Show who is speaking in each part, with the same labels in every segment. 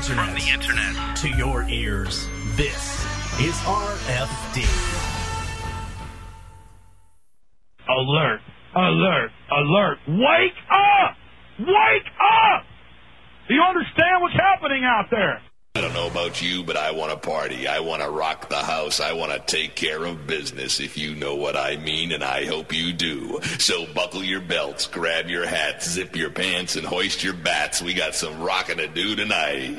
Speaker 1: internet to your ears. This is RFD.
Speaker 2: Alert! Alert! Alert! Wake up! Wake up! Do you understand what's happening out there?
Speaker 3: I don't know about you, but I want to party. I want to rock the house. I want to take care of business, if you know what I mean, and I hope you do. So buckle your belts, grab your hats, zip your pants, and hoist your bats. We got some rockin' to do tonight.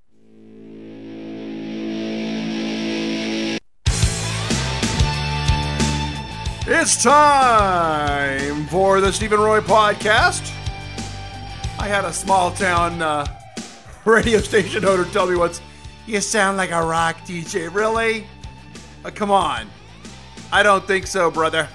Speaker 4: It's time for the Stephen Roy Podcast. I had a small town radio station owner tell me once, "You sound like a rock DJ." Really? Come on. I don't think so, brother.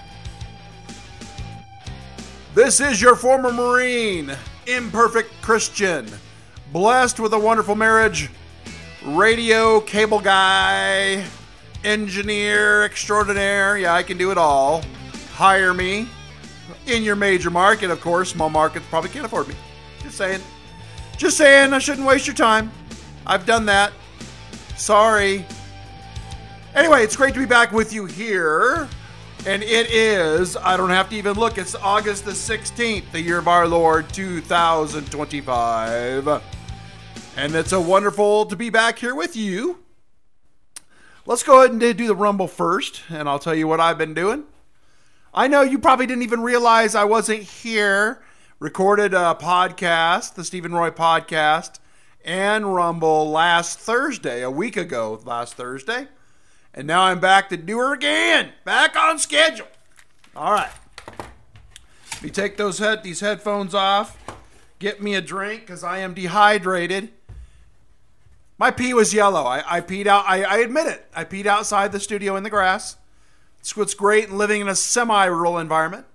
Speaker 4: This is your former Marine, imperfect Christian, blessed with a wonderful marriage, radio cable guy, engineer extraordinaire. Yeah, I can do it all. Hire me in your major market, of course. Small markets probably can't afford me. Just saying. Just saying, I shouldn't waste your time. I've done that. Sorry. Anyway, it's great to be back with you here. And it is, I don't have to even look, it's August the 16th, the year of our Lord, 2025. And it's a wonderful to be back here with you. Let's go ahead and do the Rumble first, and I'll tell you what I've been doing. I know you probably didn't even realize I wasn't here. Recorded a podcast, the Stephen Roy Podcast, and Rumble last Thursday, a week ago last Thursday. And now I'm back to do her again. Back on schedule. All right. Let me take these headphones off. Get me a drink because I am dehydrated. My pee was yellow. I peed out. I admit it. I peed outside the studio in the grass. It's what's great in living in a semi-rural environment.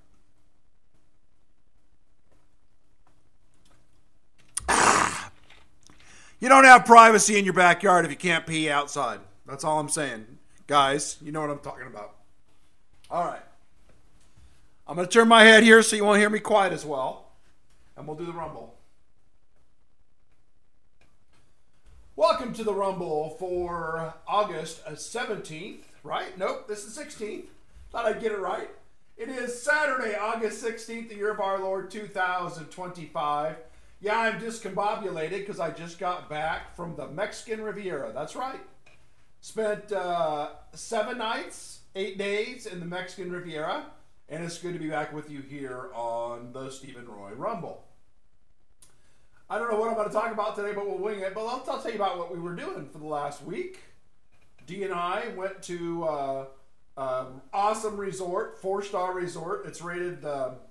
Speaker 4: You don't have privacy in your backyard if you can't pee outside. That's all I'm saying. Guys, you know what I'm talking about. All right. I'm going to turn my head here so you won't hear me quiet as well. And we'll do the Rumble. Welcome to the Rumble for August 17th, right? Nope, this is 16th. Thought I'd get it right. It is Saturday, August 16th, the year of our Lord, 2025. Yeah, I'm discombobulated because I just got back from the Mexican Riviera. That's right. Spent 7 nights, 8 days in the Mexican Riviera. And it's good to be back with you here on the Stephen Roy Rumble. I don't know what I'm going to talk about today, but we'll wing it. But I'll tell you about what we were doing for the last week. Dee and I went to awesome resort, 4-star resort. It's rated,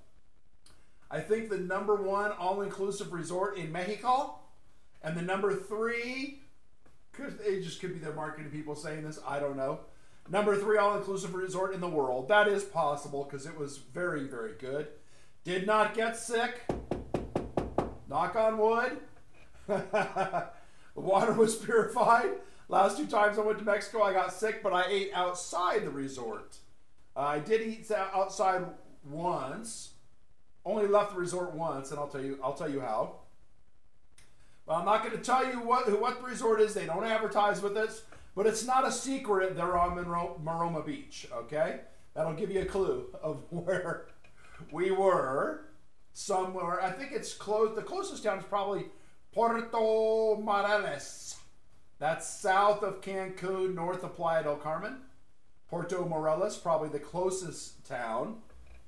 Speaker 4: I think, the #1 all-inclusive resort in Mexico. And the #3, it just could be their marketing people saying this, I don't know. #3 all-inclusive resort in the world. That is possible because it was very, very good. Did not get sick. Knock on wood. The water was purified. Last 2 times I went to Mexico, I got sick, but I ate outside the resort. I did eat outside once. Only left the resort once, and I'll tell you how. Well, I'm not going to tell you what the resort is. They don't advertise with us, but it's not a secret. They're on Maroma Beach. Okay, that'll give you a clue of where we were. Somewhere, I think it's close. The closest town is probably Puerto Morelos. That's south of Cancun, north of Playa del Carmen. Puerto Morelos, probably the closest town.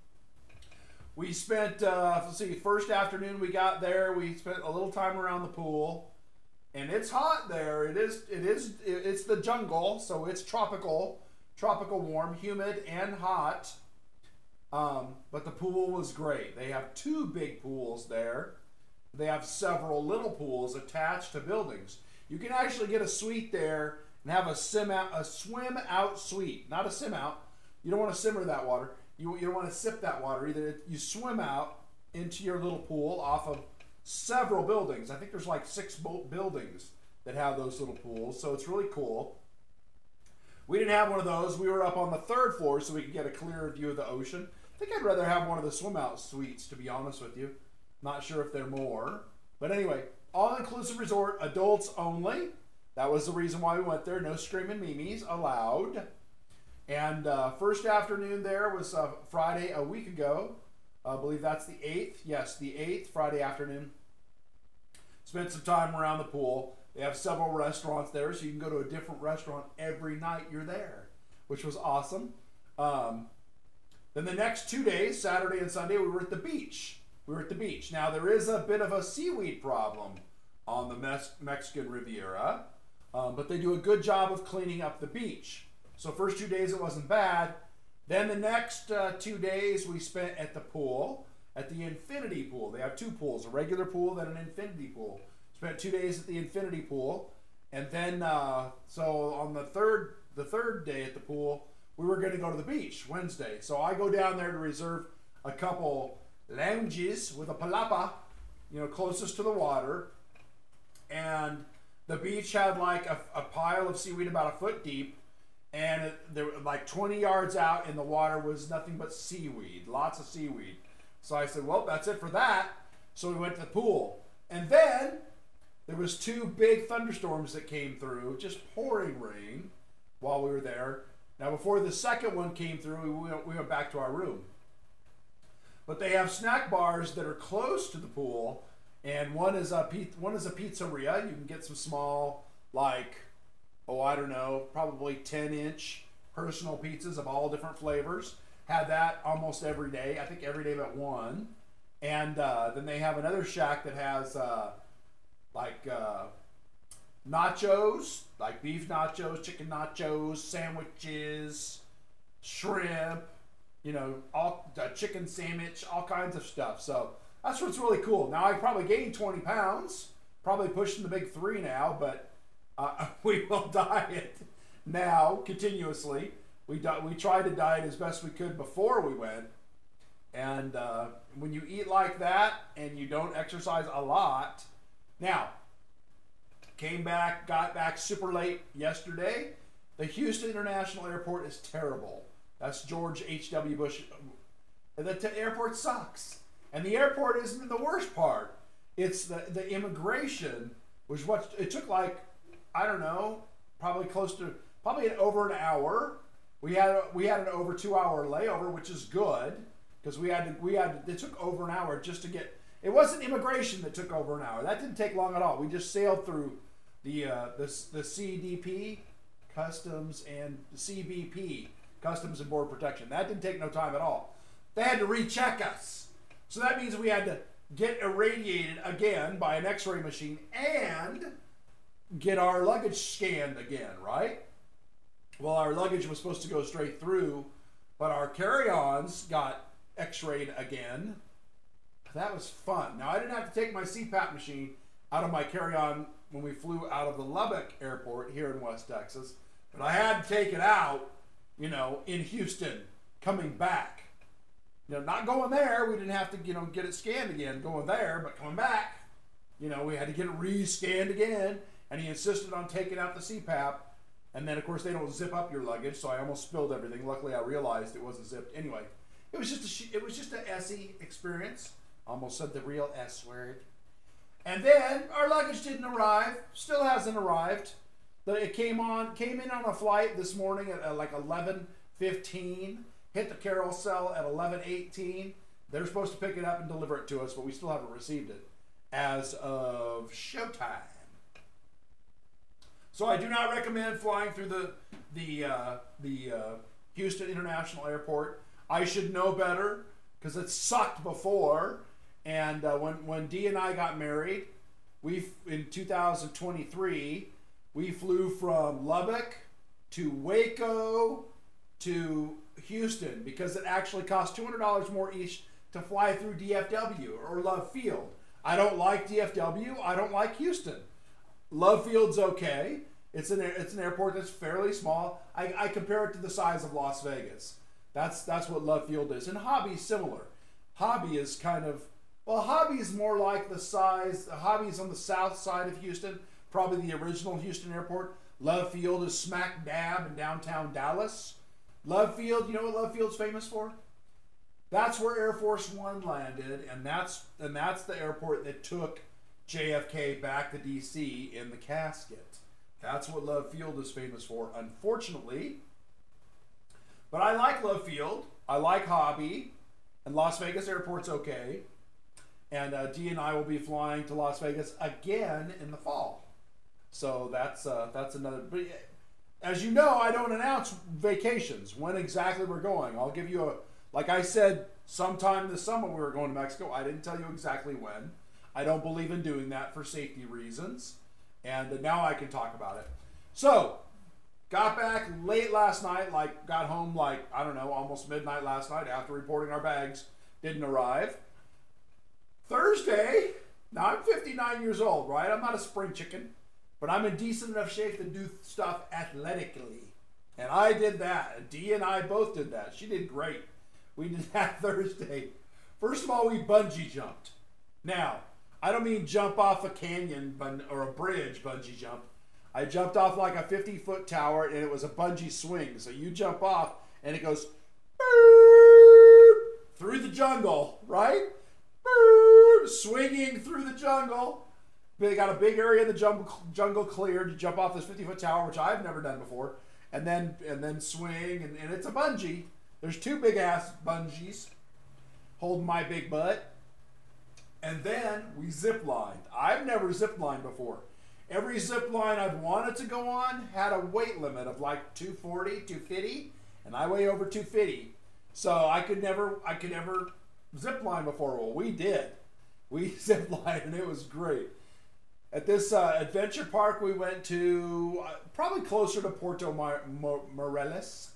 Speaker 4: We spent, first afternoon we got there. We spent a little time around the pool, and it's hot there. It's the jungle, so it's tropical warm, humid, and hot. But the pool was great. They have 2 big pools there. They have several little pools attached to buildings. You can actually get a suite there and have a swim out suite, not a sim out. You don't want to simmer that water. You don't want to sip that water either. You swim out into your little pool off of several buildings. I think there's like 6 buildings that have those little pools, so it's really cool. We didn't have one of those. We were up on the 3rd floor so we could get a clearer view of the ocean. I think I'd rather have one of the swim out suites, to be honest with you. Not sure if they're more. But anyway, all-inclusive resort, adults only. That was the reason why we went there. No screaming memes allowed. And first afternoon there was Friday a week ago. I believe that's the 8th. Yes, the 8th, Friday afternoon. Spent some time around the pool. They have several restaurants there, so you can go to a different restaurant every night you're there, which was awesome. Then the next 2 days, Saturday and Sunday, we were at the beach. Now, there is a bit of a seaweed problem on the Mexican Riviera, but they do a good job of cleaning up the beach. So first 2 days, it wasn't bad. Then the next 2 days, we spent at the pool, at the infinity pool. They have two pools, a regular pool, then an infinity pool. Spent 2 days at the infinity pool. And then, so on the third day at the pool, we were going to go to the beach Wednesday. So I go down there to reserve a couple lounges with a palapa, closest to the water. And the beach had like a pile of seaweed about a foot deep. And there were like 20 yards out in the water was nothing but seaweed, lots of seaweed. So I said, well, that's it for that. So we went to the pool. And then there was 2 big thunderstorms that came through, just pouring rain while we were there. Now, before the second one came through, we went back to our room. But they have snack bars that are close to the pool, and one is a pizzeria. You can get some small, probably 10-inch personal pizzas of all different flavors. Had that almost every day. I think every day but one. And then they have another shack that has nachos, like beef nachos, chicken nachos, sandwiches, shrimp, all chicken sandwich, all kinds of stuff. So that's what's really cool. Now I probably gained 20 pounds, probably pushing the big 3 now, but we will diet now continuously. We tried to diet as best we could before we went. And when you eat like that and you don't exercise a lot, now, got back super late yesterday. The Houston International Airport is terrible. That's George H.W. Bush. The airport sucks. And the airport isn't the worst part. It's the immigration, which it took probably over an hour. We had an over 2 hour layover, which is good because it took over an hour just to get. It wasn't immigration that took over an hour. That didn't take long at all. We just sailed through the CDP, Customs, and CBP, Customs and Border Protection. That didn't take no time at all. They had to recheck us. So that means we had to get irradiated again by an x-ray machine and get our luggage scanned again, right? Well, our luggage was supposed to go straight through, but our carry-ons got x-rayed again. That was fun. Now, I didn't have to take my CPAP machine out of my carry-on when we flew out of the Lubbock airport here in West Texas, but I had to take it out, in Houston, coming back. Not going there. We didn't have to, get it scanned again going there, but coming back, we had to get it re-scanned again, and he insisted on taking out the CPAP. And then, of course, they don't zip up your luggage, so I almost spilled everything. Luckily, I realized it wasn't zipped. Anyway, it was just an SE experience. Almost said the real S word. And then our luggage didn't arrive. Still hasn't arrived. It came in on a flight this morning at like 11:15. Hit the carousel at 11:18. They're supposed to pick it up and deliver it to us, but we still haven't received it as of showtime. So I do not recommend flying through the Houston International Airport. I should know better because it sucked before. And when Dee and I got married, in 2023, we flew from Lubbock to Waco to Houston because it actually cost $200 more each to fly through DFW or Love Field. I don't like DFW. I don't like Houston. Love Field's okay. It's an airport that's fairly small. I compare it to the size of Las Vegas. That's what Love Field is. And Hobby's similar. Hobby is Hobby's more like the size. Hobby's on the south side of Houston, probably the original Houston airport. Love Field is smack dab in downtown Dallas. Love Field, you know what Love Field's famous for? That's where Air Force One landed, and that's the airport that took JFK back to D.C. in the casket. That's what Love Field is famous for, unfortunately. But I like Love Field. I like Hobby. And Las Vegas Airport's okay. And Dee and I will be flying to Las Vegas again in the fall. So that's another. But as you know, I don't announce vacations, when exactly we're going. I'll give you like I said, sometime this summer we were going to Mexico. I didn't tell you exactly when. I don't believe in doing that for safety reasons. And now I can talk about it. So, got back late last night, got home I don't know, almost midnight last night after reporting our bags didn't arrive. Thursday, now I'm 59 years old, right? I'm not a spring chicken, but I'm in decent enough shape to do stuff athletically. And I did that. Dee and I both did that. She did great. We did that Thursday. First of all, we bungee jumped. Now, I don't mean jump off a canyon or a bridge bungee jump. I jumped off like a 50-foot tower, and it was a bungee swing. So you jump off, and it goes through the jungle, right? Swinging through the jungle. They got a big area of the jungle cleared to jump off this 50-foot tower, which I've never done before, and then swing, and it's a bungee. There's two big-ass bungees holding my big butt. And then we zip lined. I've never zip lined before. Every zip line I've wanted to go on had a weight limit of like 240, 250, and I weigh over 250. So I could never zip line before. Well, we did. We zip lined, and it was great. At this adventure park we went to, probably closer to Puerto Morelos.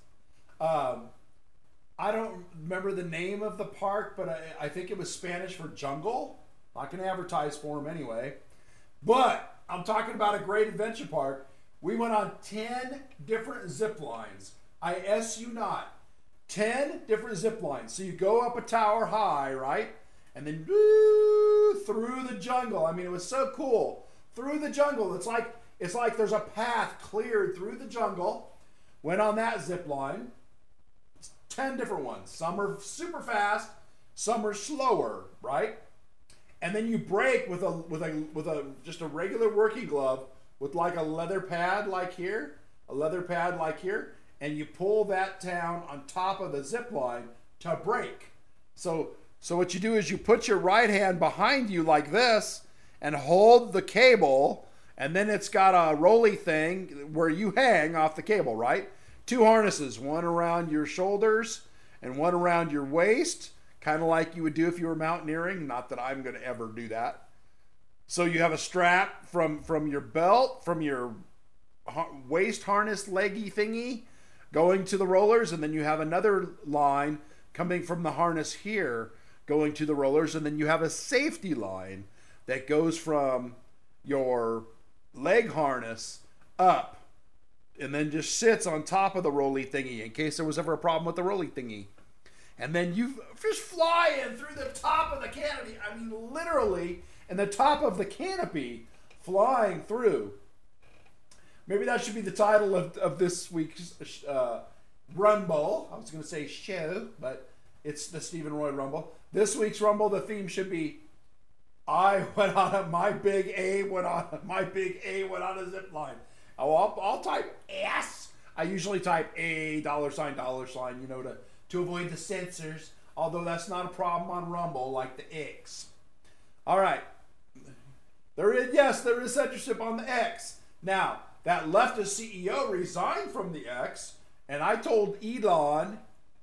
Speaker 4: I don't remember the name of the park, but I think it was Spanish for jungle. Not going to advertise for them anyway. But I'm talking about a great adventure park. We went on 10 different zip lines. I S you not. 10 different zip lines. So you go up a tower high, right? And then through the jungle. I mean, it was so cool. Through the jungle. It's like there's a path cleared through the jungle. Went on that zip line. 10 different ones. Some are super fast, some are slower, right? And then you break with a just a regular working glove with like a leather pad like here, and you pull that down on top of the zip line to break. So what you do is you put your right hand behind you like this and hold the cable, and then it's got a rolly thing where you hang off the cable, right? 2 harnesses, one around your shoulders and one around your waist, kind of like you would do if you were mountaineering. Not that I'm going to ever do that. So you have a strap from your belt, from your waist harness leggy thingy, going to the rollers, and then you have another line coming from the harness here, going to the rollers, and then you have a safety line that goes from your leg harness up, and then just sits on top of the rolly thingy in case there was ever a problem with the rolly thingy. And then you just fly in through the top of the canopy. I mean, literally, in the top of the canopy, flying through. Maybe that should be the title of this week's Rumble. I was going to say show, but it's the Stephen Roy Rumble. This week's Rumble, the theme should be, my big A went on a zip line. Oh, I'll type S. I usually type $, $, to avoid the censors, although that's not a problem on Rumble like the X. All right. There is censorship on the X. Now, that leftist CEO resigned from the X, and I told Elon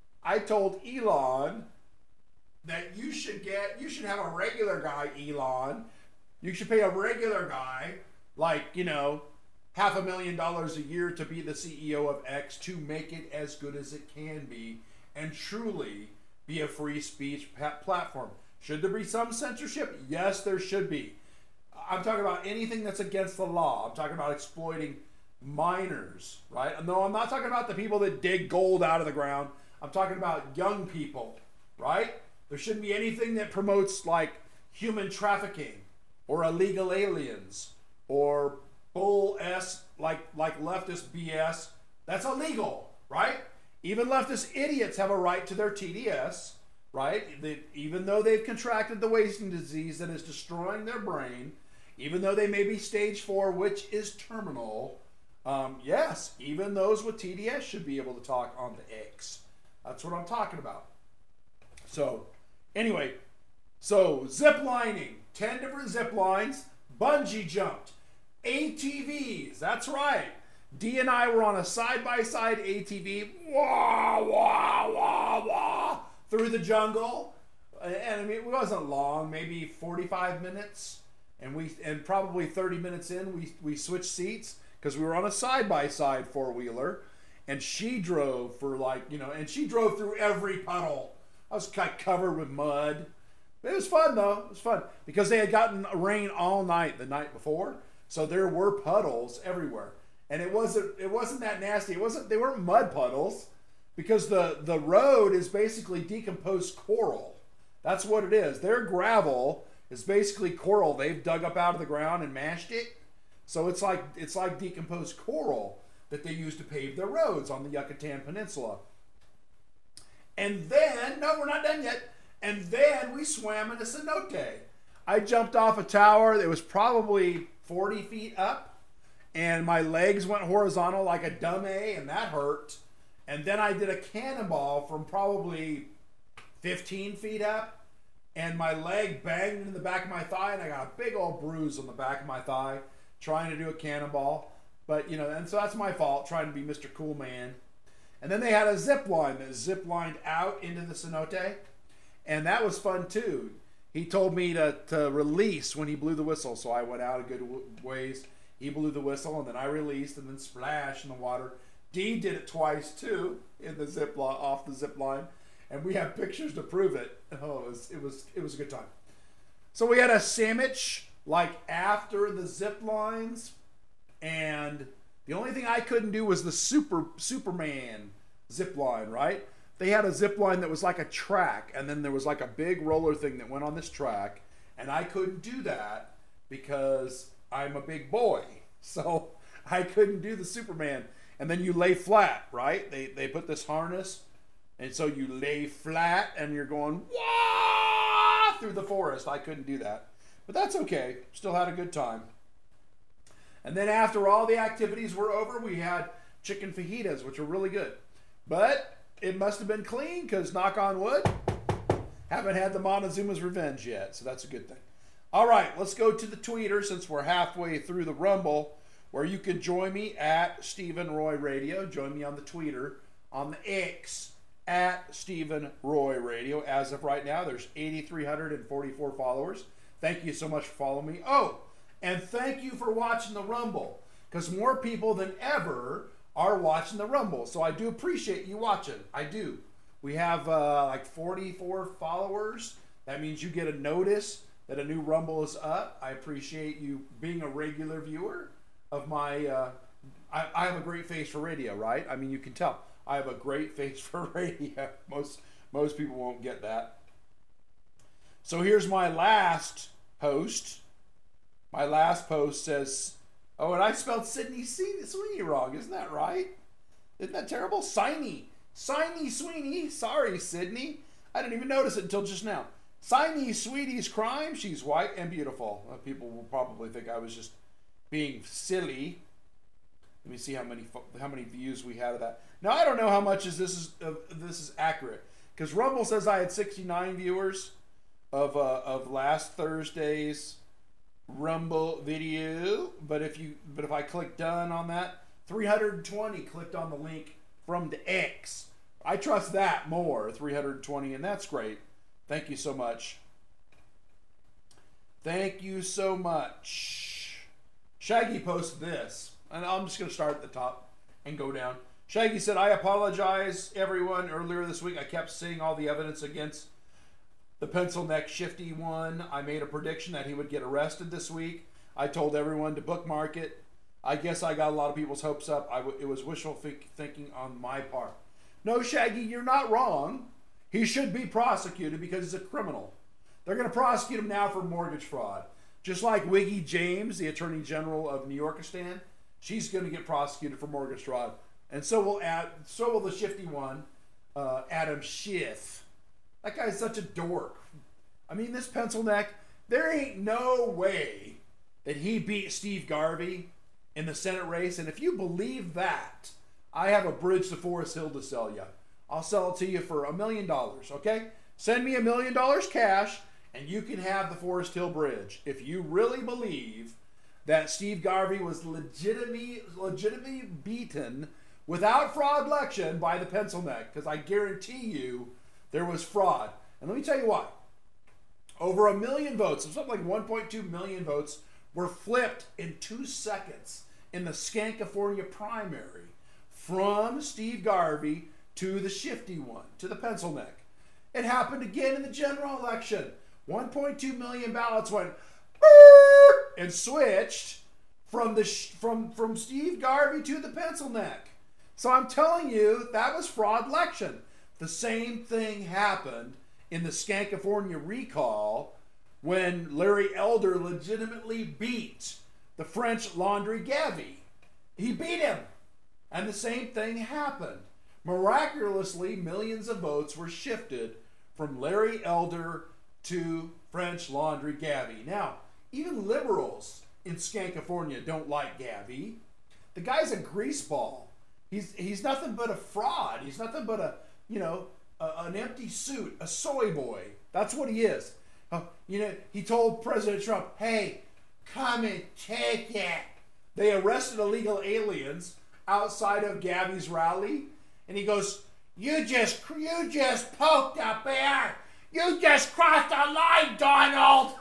Speaker 4: that you should have a regular guy, Elon. You should pay a regular guy, like, $500,000 a year to be the CEO of X to make it as good as it can be and truly be a free speech platform. Should there be some censorship? Yes, there should be. I'm talking about anything that's against the law. I'm talking about exploiting minors, right? No, I'm not talking about the people that dig gold out of the ground. I'm talking about young people, right? There shouldn't be anything that promotes like human trafficking or illegal aliens or bull S like leftist BS. That's illegal, right? Even leftist idiots have a right to their TDS, right? Even though they've contracted the wasting disease that is destroying their brain, even though they may be stage 4, which is terminal, yes, even those with TDS should be able to talk on the X. That's what I'm talking about. So, anyway, so zip lining, 10 different zip lines, bungee jumped, ATVs, that's right. D and I were on a side-by-side ATV, wah, wah, wah, wah, through the jungle. And I mean, it wasn't long, maybe 45 minutes. And probably 30 minutes in, we switched seats because we were on a side-by-side four-wheeler. And she drove for and she drove through every puddle. I was kind of covered with mud. It was fun, though. It was fun because they had gotten rain all night the night before. So there were puddles everywhere. And it wasn't that nasty. They weren't mud puddles because the road is basically decomposed coral. That's what it is. Their gravel is basically coral they've dug up out of the ground and mashed it. So it's like decomposed coral that they use to pave their roads on the Yucatan Peninsula. And then, no, we're not done yet. And then we swam in a cenote. I jumped off a tower that was probably 40 feet up. And my legs went horizontal like a dummy, and that hurt. And then I did a cannonball from probably 15 feet up, and my leg banged in the back of my thigh, and I got a big old bruise on the back of my thigh trying to do a cannonball. But, and so that's my fault, trying to be Mr. Cool Man. And then they had a zip line that zip lined out into the cenote, and that was fun too. He told me to release when he blew the whistle, so I went out a good ways. He blew the whistle, and then I released, and then splash in the water. Dee did it twice too in the off the zip line, and we have pictures to prove it. Oh, it was a good time. So we had a sandwich like after the zip lines, and the only thing I couldn't do was the Superman zip line. Right? They had a zip line that was like a track, and then there was like a big roller thing that went on this track, and I couldn't do that because I'm a big boy, so I couldn't do the Superman. And then you lay flat, right? They put this harness, and so you lay flat, and you're going wah through the forest. I couldn't do that, but that's okay. Still had a good time. And then after all the activities were over, we had chicken fajitas, which were really good. But it must have been clean because, knock on wood, haven't had the Montezuma's revenge yet, so that's a good thing. All right, let's go to the Twitter since we're halfway through the Rumble, where you can join me at Stephen Roy Radio. Join me on the Twitter, on the X, at Stephen Roy Radio. As of right now, there's 8,344 followers. Thank you so much for following me. Oh, and thank you for watching the Rumble, because more people than ever are watching the Rumble. So I do appreciate you watching. I do. We have like 44 followers. That means you get a notice that a new Rumble is up. I appreciate you being a regular viewer of my... I have a great face for radio, right? I mean, you can tell. I have a great face for radio. Most people won't get that. So here's my last post. My last post says... Oh, and I spelled Sydney Sweeney wrong. Isn't that right? Isn't that terrible? Sweeney Sweeney. Sorry, Sydney. I didn't even notice it until just now. Signey Sweetie's crime. She's white and beautiful. People will probably think I was just being silly. Let me see how many views we had of that. Now I don't know how much this is accurate, because Rumble says I had 69 viewers of last Thursday's Rumble video, but if I click done on that, 320 clicked on the link from the X. I trust that more, 320, and that's great. Thank you so much. Thank you so much. Shaggy posted this, and I'm just going to start at the top and go down. Shaggy said, I apologize, everyone. Earlier this week, I kept seeing all the evidence against the pencil neck shifty one. I made a prediction that he would get arrested this week. I told everyone to bookmark it. I guess I got a lot of people's hopes up. It was wishful thinking on my part. No, Shaggy, you're not wrong. He should be prosecuted because he's a criminal. They're going to prosecute him now for mortgage fraud. Just like Wiggy James, the Attorney General of New Yorkistan, she's going to get prosecuted for mortgage fraud. And so will the shifty one, Adam Schiff. That guy's such a dork. I mean, this pencil neck, there ain't no way that he beat Steve Garvey in the Senate race. And if you believe that, I have a bridge to Forest Hill to sell you. I'll sell it to you for $1 million, okay? Send me $1 million cash, and you can have the Forest Hill Bridge. If you really believe that Steve Garvey was legitimately beaten without fraud election by the pencil neck, because I guarantee you there was fraud. And let me tell you why. Over 1 million votes, something like 1.2 million votes, were flipped in 2 seconds in the Skankofornia primary from Steve Garvey to the shifty one, to the pencil neck. It happened again in the general election. 1.2 million ballots went and switched from Steve Garvey to the pencil neck. So I'm telling you, that was fraud election. The same thing happened in the Skankofornia recall when Larry Elder legitimately beat the French Landry Gavy. He beat him. And the same thing happened. Miraculously, millions of votes were shifted from Larry Elder to French Landry Gavy. Now, even liberals in Skankofornia don't like Gavy. The guy's a greaseball. He's nothing but a fraud. He's nothing but an empty suit, a soy boy. That's what he is. He told President Trump, "Hey, come and take it." They arrested illegal aliens outside of Gavy's rally, and he goes, "You just poked a bear. You just crossed a line, Donald."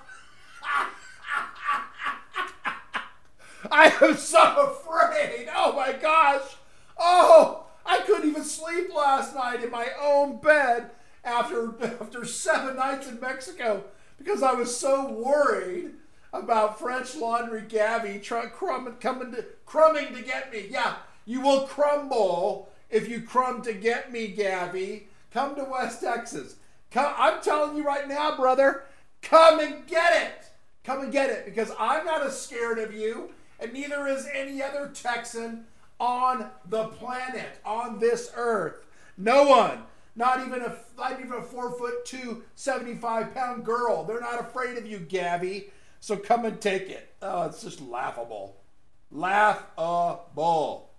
Speaker 4: I am so afraid. Oh my gosh. Oh, I couldn't even sleep last night in my own bed after 7 nights in Mexico because I was so worried about French Landry Gavy crumbing to get me. Yeah, you will crumble if you crumb to get me, Gavy. Come to West Texas. I'm telling you right now, brother, come and get it. Come and get it, because I'm not as scared of you, and neither is any other Texan on the planet, on this earth. No one, not even a 4'2", 75-pound girl. They're not afraid of you, Gavy. So come and take it. Oh, it's just laughable. Laughable.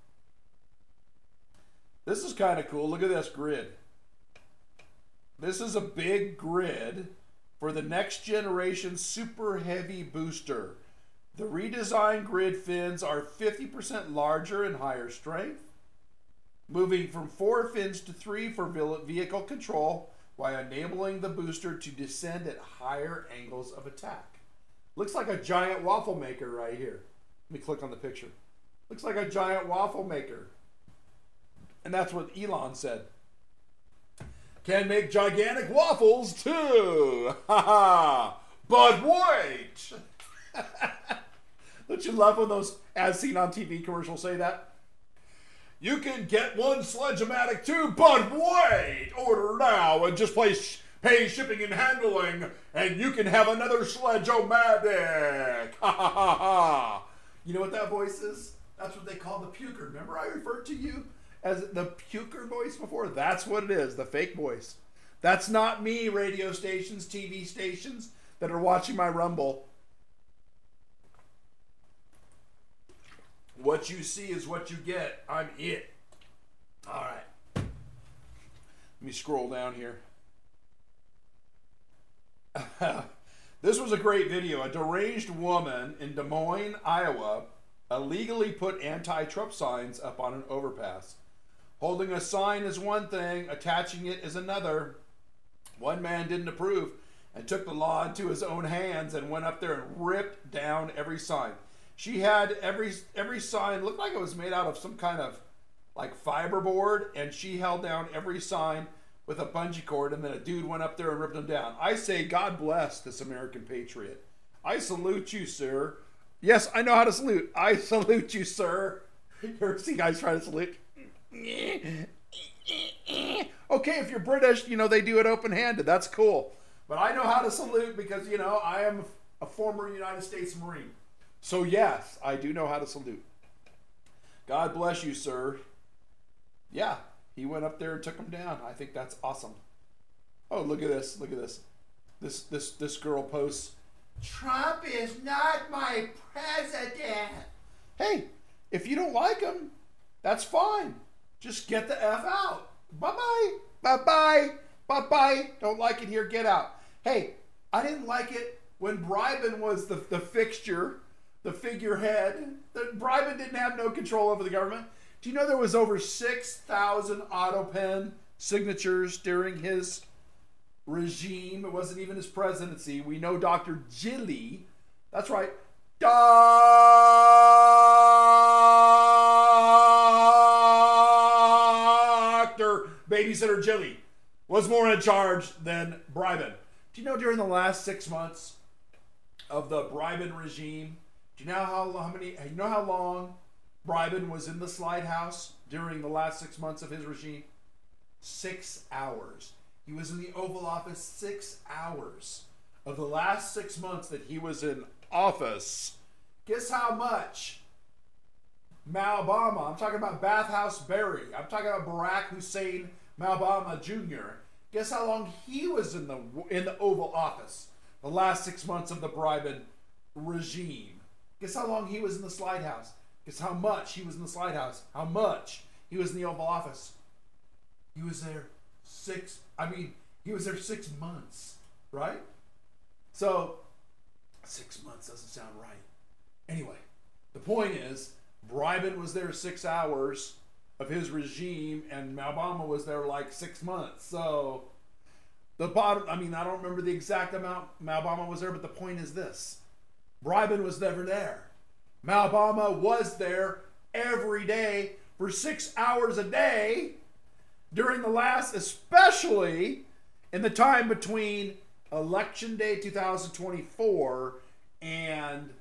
Speaker 4: This is kind of cool. Look at this grid. This is a big grid for the next generation Super Heavy booster. The redesigned grid fins are 50% larger and higher strength, moving from 4 fins to 3 for vehicle control while enabling the booster to descend at higher angles of attack. Looks like a giant waffle maker right here. Let me click on the picture. Looks like a giant waffle maker. And that's what Elon said. Can make gigantic waffles too. Ha ha. But wait. Don't you love when those as seen on TV commercials say that? You can get one Sledge-O-Matic too, but wait. Order now and just pay shipping and handling, and you can have another Sledge-O-Matic. Ha ha ha ha. You know what that voice is? That's what they call the puker. Remember I referred to you as the puker voice before? That's what it is, the fake voice. That's not me, radio stations, TV stations that are watching my Rumble. What you see is what you get. I'm it. All right. Let me scroll down here. This was a great video. A deranged woman in Des Moines, Iowa, illegally put anti-Trump signs up on an overpass. Holding a sign is one thing, attaching it is another. One man didn't approve and took the law into his own hands and went up there and ripped down every sign. She had every sign, looked like it was made out of some kind of like fiberboard, and she held down every sign with a bungee cord, and then a dude went up there and ripped them down. I say, God bless this American patriot. I salute you, sir. Yes, I know how to salute. I salute you, sir. You ever see guys try to salute? Okay, if you're British, they do it open-handed. That's cool. But I know how to salute because, I am a former United States Marine. So yes, I do know how to salute. God bless you, sir. Yeah, he went up there and took him down. I think that's awesome. Oh, look at this. Look at this. This girl posts Trump is not my president. Hey, if you don't like him, that's fine. Just get the F out. Bye-bye. Bye-bye. Bye-bye. Don't like it here, get out. Hey, I didn't like it when Bribin was the fixture, the figurehead. Bribin didn't have no control over the government. Do you know there was over 6,000 auto pen signatures during his regime? It wasn't even his presidency. We know Dr. Jilly. That's right. Dr. Babysitter Jilly was more in charge than Bribin. Do you know during the last 6 months of the Bribin regime, do you know how long Bribin was in the Slide House during the last 6 months of his regime? 6 hours. He was in the Oval Office 6 hours of the last 6 months that he was in office. Guess how much Malbama, I'm talking about Bathhouse Barry, I'm talking about Barack Hussein Malbama Jr. Guess how long he was in the Oval Office the last 6 months of the Bribin regime? Guess how long he was in the Slide House? Guess how much he was in the Slide House? How much he was in the Oval Office? He was there 6 months, right? So 6 months doesn't sound right. Anyway, the point is, Bribin was there 6 hours of his regime, and Malbama was there like 6 months. So the bottom, I don't remember the exact amount Malbama was there, but the point is this. Bribin was never there. Malbama was there every day for 6 hours a day during the last, especially in the time between Election Day 2024 and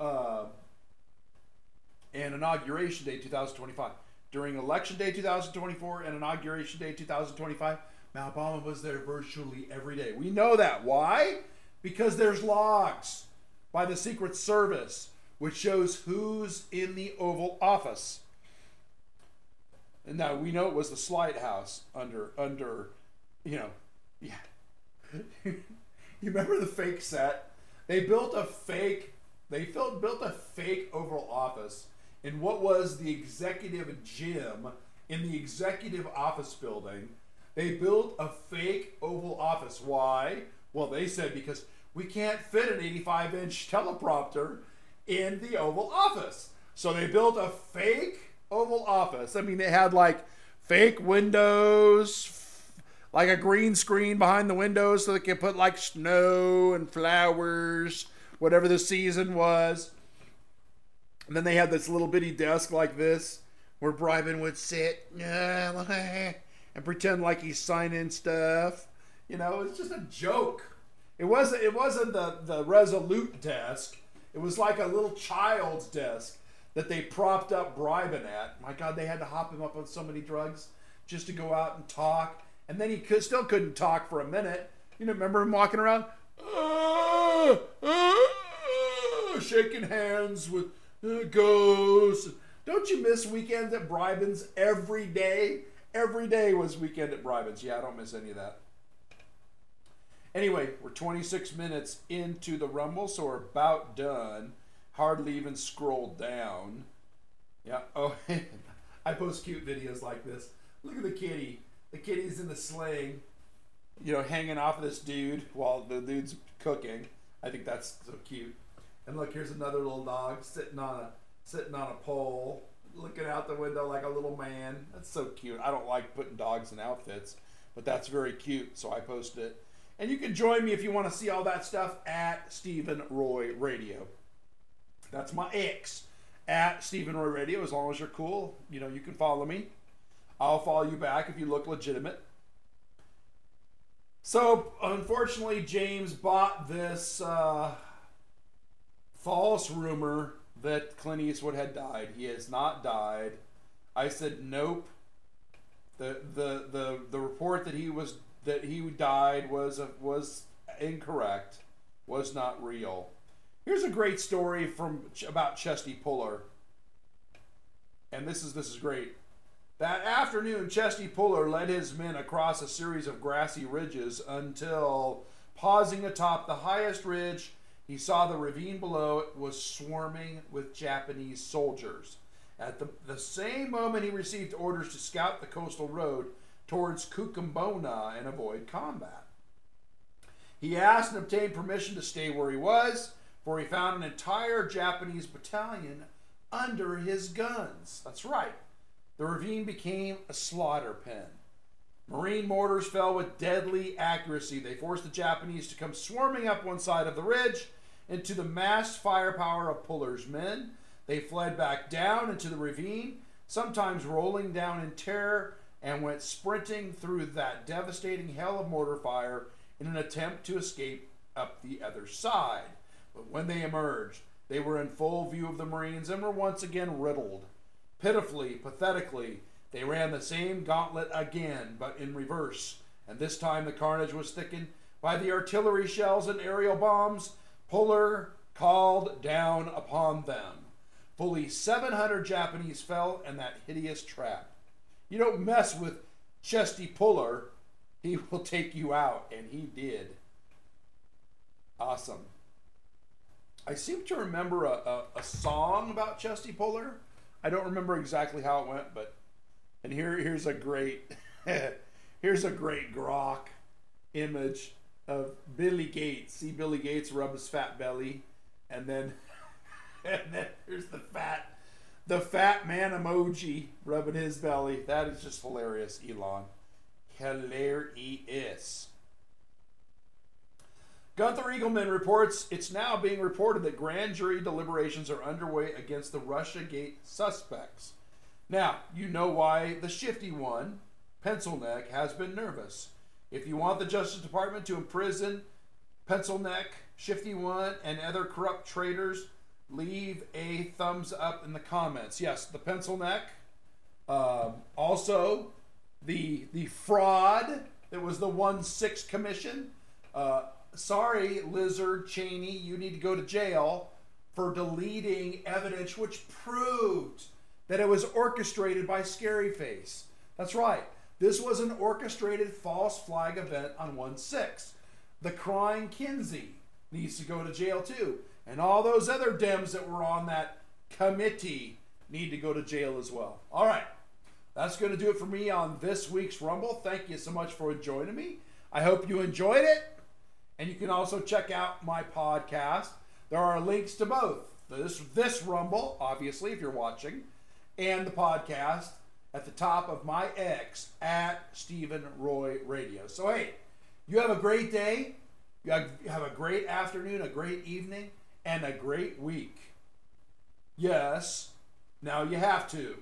Speaker 4: Inauguration Day 2025. During Election Day 2024 and Inauguration Day 2025, Malbama was there virtually every day. We know that. Why? Because there's logs by the Secret Service which shows who's in the Oval Office. And now we know it was the Slide House under yeah. You remember the fake set? They built a fake Oval Office in what was the executive gym in the executive office building. They built a fake Oval Office. Why? Well, they said because we can't fit an 85-inch teleprompter in the Oval Office. So they built a fake Oval Office. They had like fake windows, like a green screen behind the windows so they could put like snow and flowers, whatever the season was. And then they had this little bitty desk like this where Bribin would sit and pretend like he's signing stuff. It's just a joke. It wasn't the Resolute desk. It was like a little child's desk that they propped up Bribin at. My God, they had to hop him up on so many drugs just to go out and talk. And then he still couldn't talk for a minute. Remember him walking around? Shaking hands with ghosts. Don't you miss weekends at Bribin's every day? Every day was weekend at Bribin's. Yeah, I don't miss any of that. Anyway, we're 26 minutes into the Rumble, so we're about done. Hardly even scrolled down. Yeah. Oh, I post cute videos like this. Look at the kitty. The kitty's in the sling, hanging off of this dude while the dude's cooking. I think that's so cute. And look, here's another little dog sitting on a pole, looking out the window like a little man. That's so cute. I don't like putting dogs in outfits, but that's very cute, so I posted it. And you can join me if you want to see all that stuff at Stephen Roy Radio. That's my X, at Stephen Roy Radio. As long as you're cool, you can follow me. I'll follow you back if you look legitimate. So, unfortunately, James bought this false rumor that Clint Eastwood had died. He has not died. I said nope. The report that he died was incorrect. Was not real. Here's a great story about Chesty Puller. And this is great. That afternoon, Chesty Puller led his men across a series of grassy ridges until pausing atop the highest ridge he saw the ravine below was swarming with Japanese soldiers. At the same moment, he received orders to scout the coastal road towards Kukumbona and avoid combat. He asked and obtained permission to stay where he was, for he found an entire Japanese battalion under his guns. That's right. The ravine became a slaughter pen. Marine mortars fell with deadly accuracy. They forced the Japanese to come swarming up one side of the ridge into the massed firepower of Puller's men. They fled back down into the ravine, sometimes rolling down in terror, and went sprinting through that devastating hell of mortar fire in an attempt to escape up the other side. But when they emerged, they were in full view of the Marines and were once again riddled. Pitifully, pathetically, they ran the same gauntlet again, but in reverse. And this time the carnage was thickened by the artillery shells and aerial bombs Puller called down upon them. Fully 700 Japanese fell in that hideous trap. You don't mess with Chesty Puller, he will take you out, and he did. Awesome. I seem to remember a song about Chesty Puller. I don't remember exactly how it went, but and here's a great here's a great grok image of Billy Gates. See Billy Gates rub his fat belly, and then here's the fat man emoji rubbing his belly. That is just hilarious, Elon. Hilarious. Gunther Eagleman reports it's now being reported that grand jury deliberations are underway against the Russiagate suspects. Now, you know why the shifty one, Pencilneck, has been nervous. If you want the Justice Department to imprison Pencilneck, Shifty One, and other corrupt traitors, leave a thumbs up in the comments. Yes, the Pencilneck. Also, the fraud that was the 1-6 commission. Sorry, Lizard Cheney, you need to go to jail for deleting evidence which proved that it was orchestrated by Scaryface. That's right. This was an orchestrated false flag event on 1-6. The crying Kinsey needs to go to jail too. And all those other Dems that were on that committee need to go to jail as well. All right. That's going to do it for me on this week's Rumble. Thank you so much for joining me. I hope you enjoyed it. And you can also check out my podcast. There are links to both. This Rumble, obviously, if you're watching, and the podcast at the top of my X at Stephen Roy Radio. So, hey, you have a great day. You have a great afternoon, a great evening, and a great week. Yes, now you have to.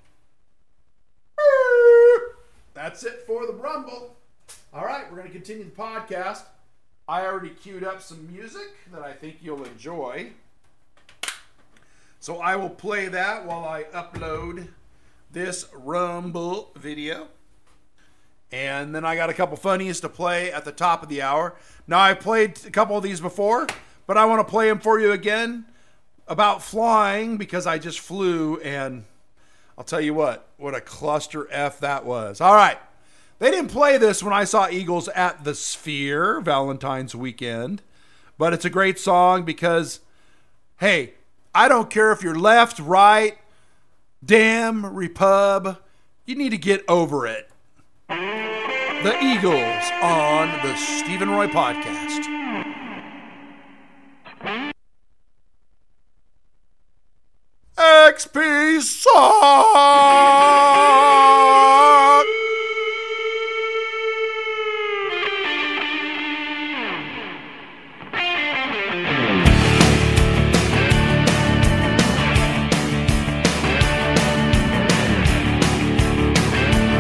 Speaker 4: That's it for the Rumble. All right, we're going to continue the podcast. I already queued up some music that I think you'll enjoy. So I will play that while I upload this Rumble video. And then I got a couple funnies to play at the top of the hour. Now, I've played a couple of these before, but I want to play them for you again about flying because I just flew, and I'll tell you what a cluster F that was. All right. They didn't play this when I saw Eagles at the Sphere Valentine's weekend, but it's a great song because, hey, I don't care if you're left, right, Dem, Repub, you need to get over it. The Eagles on the Stephen Roy Podcast. XP song!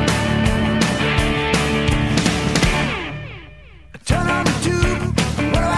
Speaker 5: Turn on the tube, well,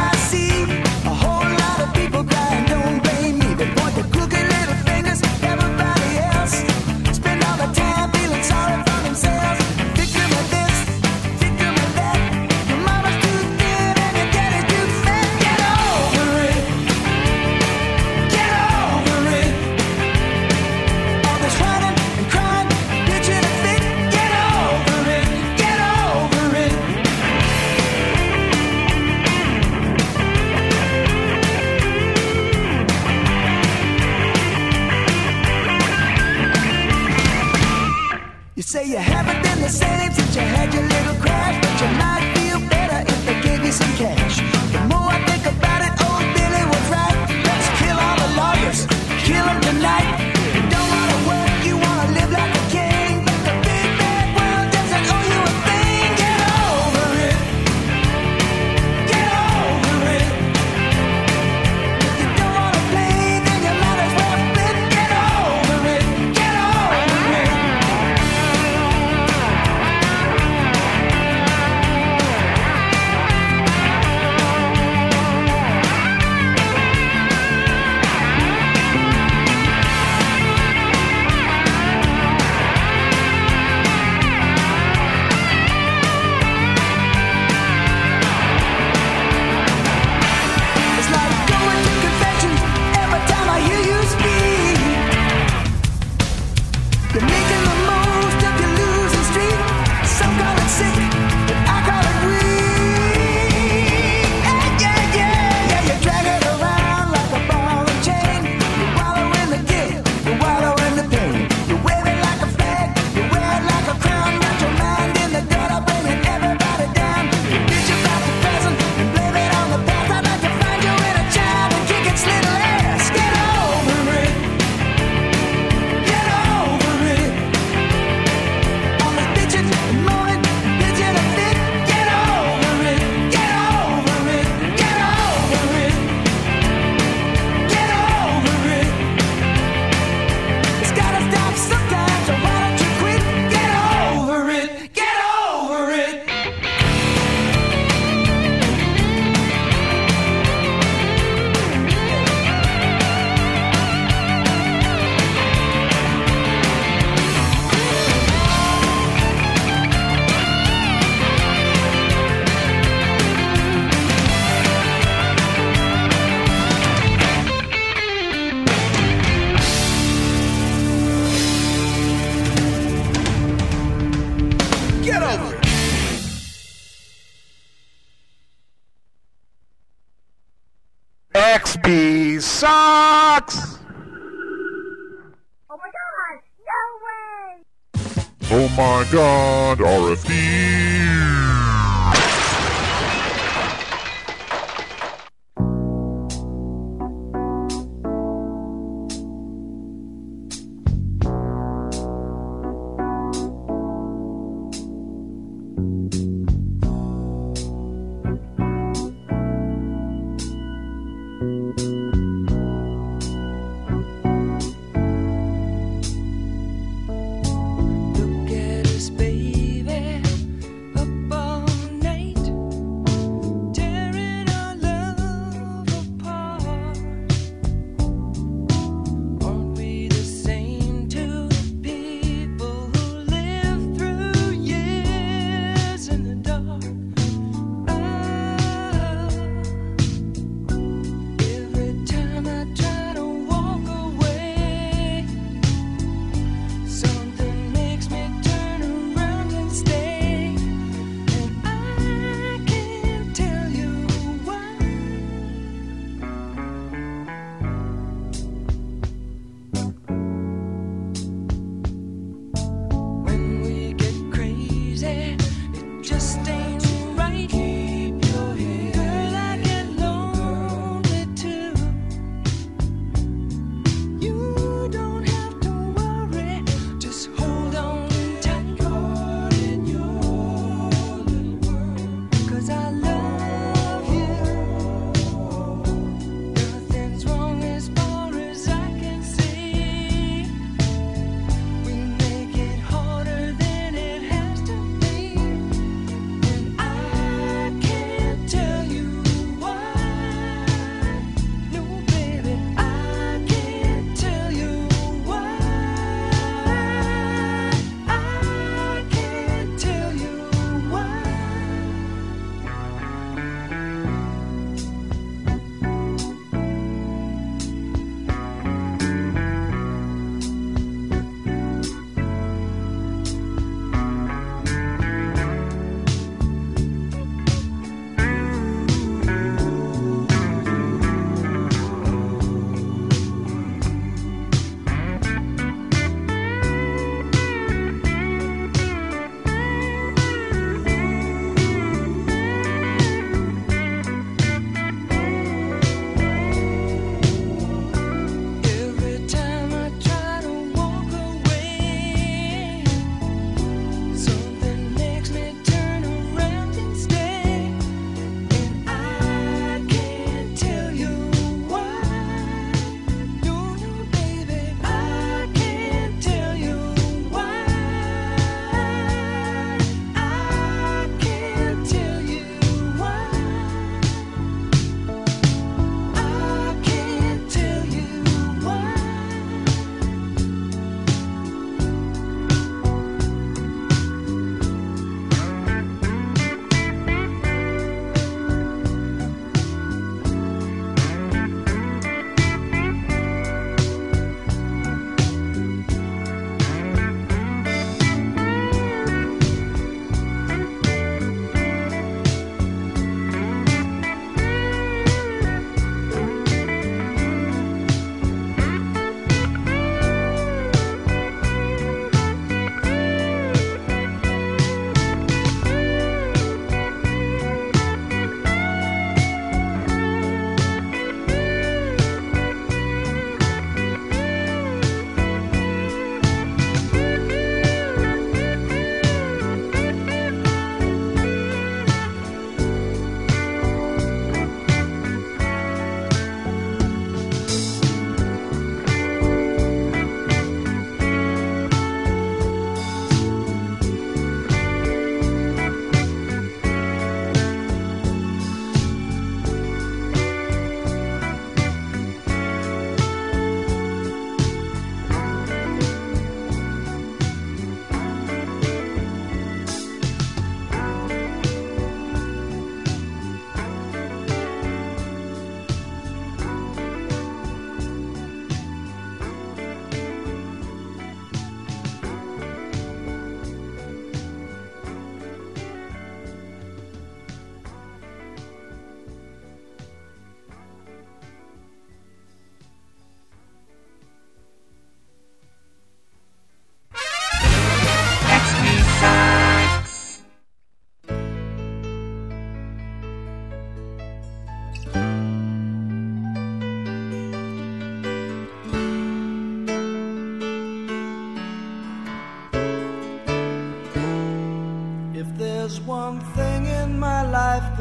Speaker 5: cash. The more I think about it, old Billy was right. Let's kill all the lawyers, kill them tonight. You don't wanna work, you wanna live like a king. But the big bad world doesn't owe you a thing. Get over it. Get over it. If you don't wanna play, then you might as well quit. Get over it. Get over it. It's like going to confessions every time I hear you speak. You're making the most of your losing streak. Some call it sick, but I call it weak. Yeah. You drag it around like a ball and chain. You wallow in the guilt, you wallow in the pain. You wave it like a flag, you wear it like a crown. Got your mind in the gutter, bringing everybody down. You bitch about the present and blame it on the past. I'd like to find you in a child and kick its little ass. Get over it. Get over it. All this bitching and moaning, bitching and fit. Get over it. Get over it. Get over it. Get over it. It's gotta stop sometimes, so why don't you quit? Get over it. Get over it. Get over it.
Speaker 6: XB sucks!
Speaker 7: Oh my god! No way!
Speaker 6: Oh my god, RFD!
Speaker 5: Look at us, baby, up all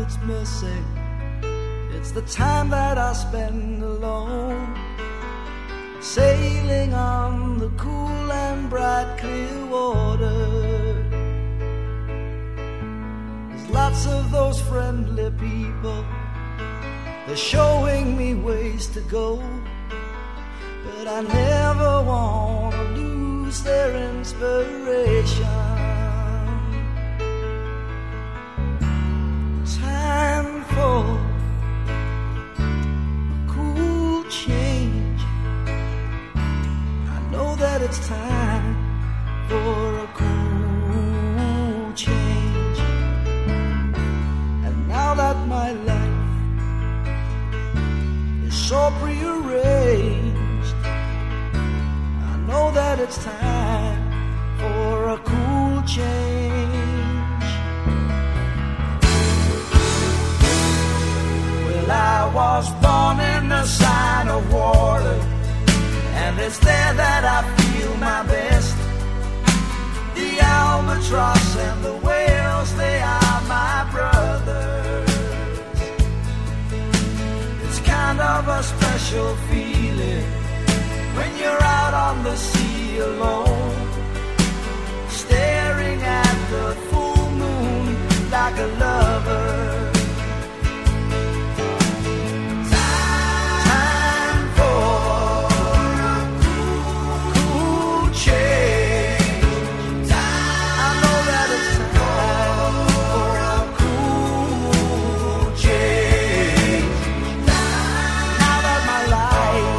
Speaker 5: that's missing. It's the time that I spend alone, sailing on the cool and bright clear water. There's lots of those friendly people, they're showing me ways to go, but I never want to lose their inspiration. Time for a cool change. I know that it's time for a cool change. And now that my life is so prearranged, I know that it's time for a cool change. Well, I was born in the sign of water, and it's there that I feel my best. The albatross and the whales, they are my brothers. It's kind of a special feeling when you're out on the sea alone, staring at the full moon like a lover. Time for a cool change. I know that it's time for a cool change. Now that my life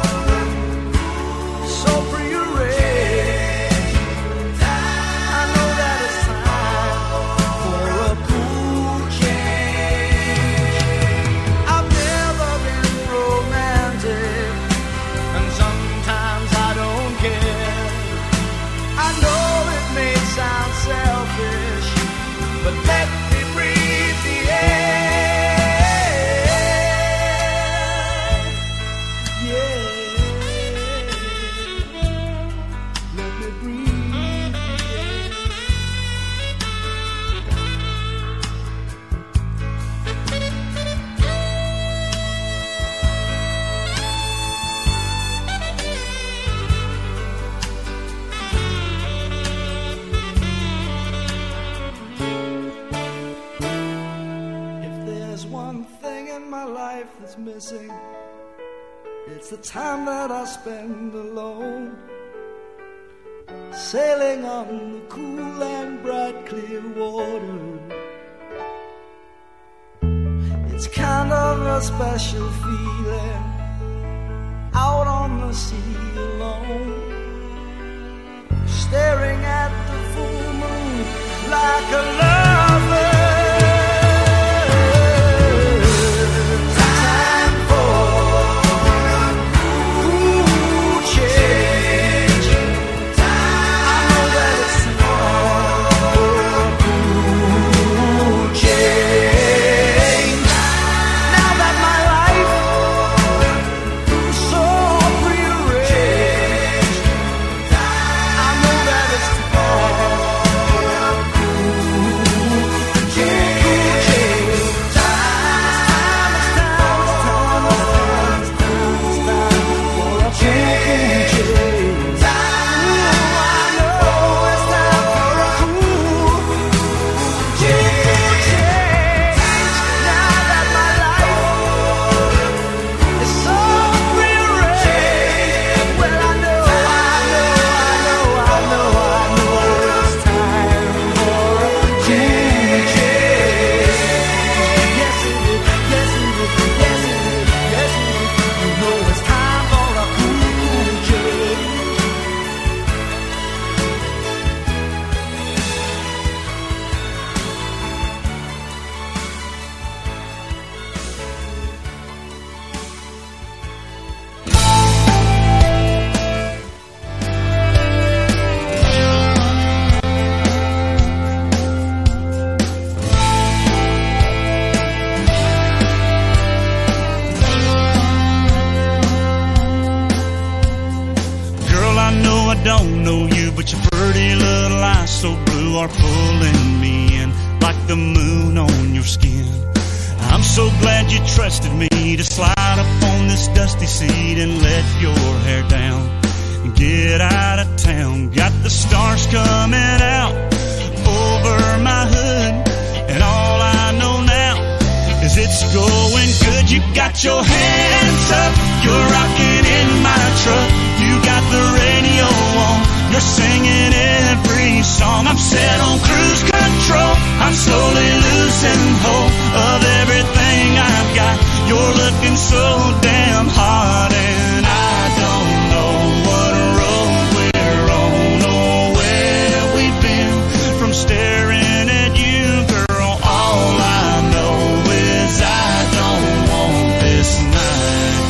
Speaker 5: is so prearranged, I know that it's time for a cool change. I've never been romantic, and sometimes I don't care. I know it may sound selfish, but let me breathe the air. Yeah, let me breathe the air. If there's one thing in my life that's missing, it's the time that I spend alone, sailing on the cool and bright clear water. It's kind of a special feeling, out on the sea alone, staring at the full moon like a lover. Time for a cool change. I know that it's time for a cool change. Now that my life is so prearranged, I know that it's time for a cool change. Time, it's time for a cool change. Ooh, I know it's time for a cool change. Now that my life is so prearranged, well, I know it's time for a cool change. Yes, it is. Yes, it is. Yes, it is. Yes, it is. You know it's time for a cool change.
Speaker 8: Girl, I know I don't know you, but your pretty little eyes so blue are pulling me in like the moon on your skin. I'm so glad you trusted me to slide up on this dusty seat and let your hair down and get out of town. Got the stars coming out over my hood, and all I know now is it's going good. You got your hands up, you're rocking in my truck. You got the radio on, you're singing every song. I'm set on cruise control, I'm slowly losing hope of everything I've got. You're looking so damn hot, and I don't know what road we're on or where we've been from staring at you, girl. All I know is I don't want this night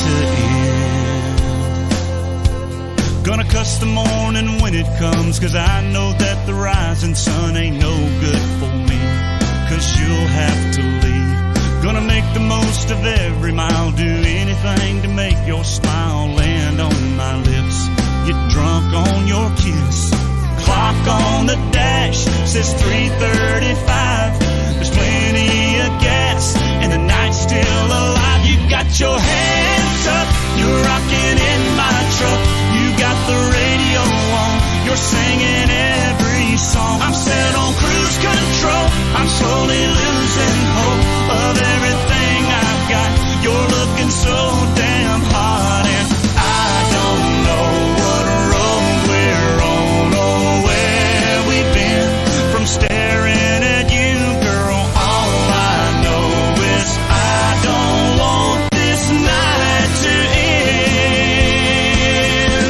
Speaker 8: to end. Gonna cuss the morning when it comes, 'cause I know that the rising sun ain't no good for me, 'cause you'll have to leave. Gonna make the most of every mile, do anything to make your smile land on my lips. Get drunk on your kiss. Clock on the dash says 3:35. There's plenty of gas and the night's still alive. You got your hands up, you're rocking in my truck. You got the radio on, you're singing every song. I'm set on cruise control, I'm slowly losing hope of everything I've got. You're looking so damn hot, and I don't know what road we're on or where we've been from staring at you, girl. All I know is I don't want this night to end.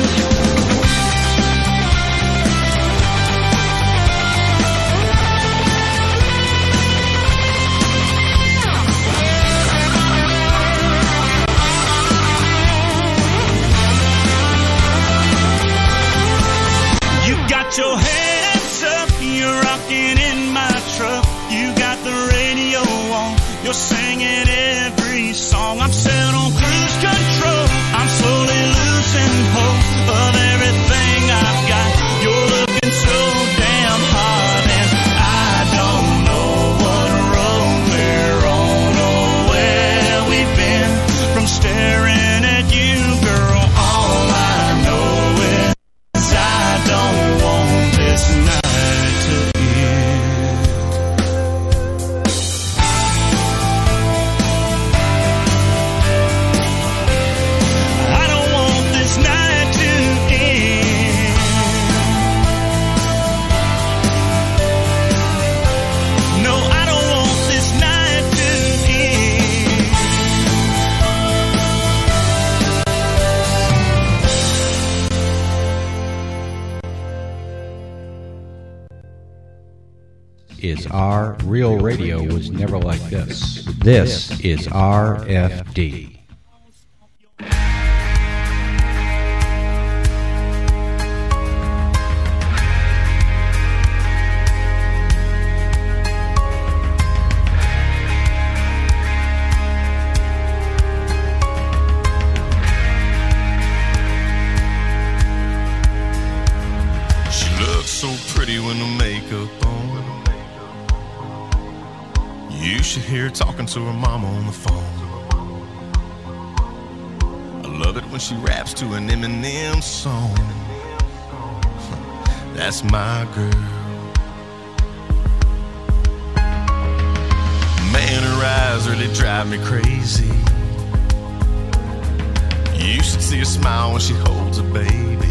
Speaker 8: You got your hands up, you're rocking in my truck. You got the radio on, you're singing every song. I'm set on cruise control, I'm slowly losing hope of everything I've got. You're looking so damn hot, and I don't know what road we're on or where we've been from staring at you, girl. All I know is I don't want this night to end. I don't want this night to end. No, I don't want this night to end.
Speaker 9: Is our real radio was never like this. This is RFD.
Speaker 10: She looks so pretty when the makeup on. You should hear her talking to her mama on the phone. I love it when she raps to an Eminem song. That's my girl. Man, her eyes really drive me crazy. You should see her smile when she holds a baby.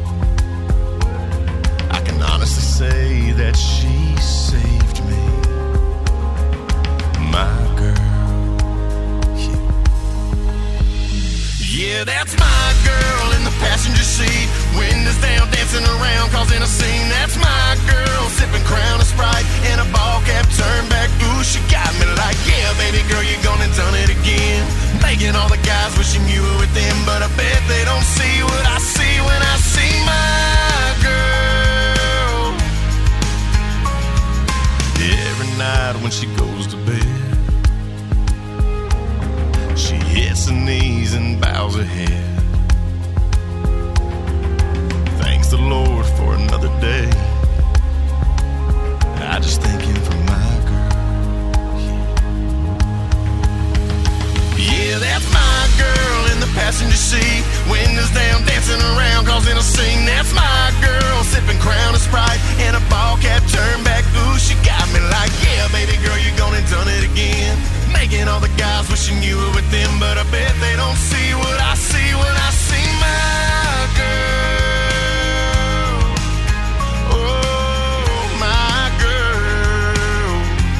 Speaker 10: I can honestly say that she saved me. My girl, yeah, that's my girl in the passenger seat. Windows down, dancing around, causing a scene. That's my girl, sipping Crown and Sprite and a ball cap turned back. Ooh, she got me like, yeah, baby girl, you gone and done it again. Making all the guys wishing you were with them, but I bet they don't see what I see when I see my girl. Every night when she goes to bed, she hits her knees and bows her head. Thanks the Lord for another day. I just thank him for my girl. the passenger seat. Windows down, dancing around, causing a scene. That's my girl, sipping Crown and Sprite, and a ball cap turned back. Ooh, she got me like, yeah, baby girl, you gone and done it again. Making all the guys wishing you were with them, but I bet they don't see what I see when I see my girl. Oh, my girl.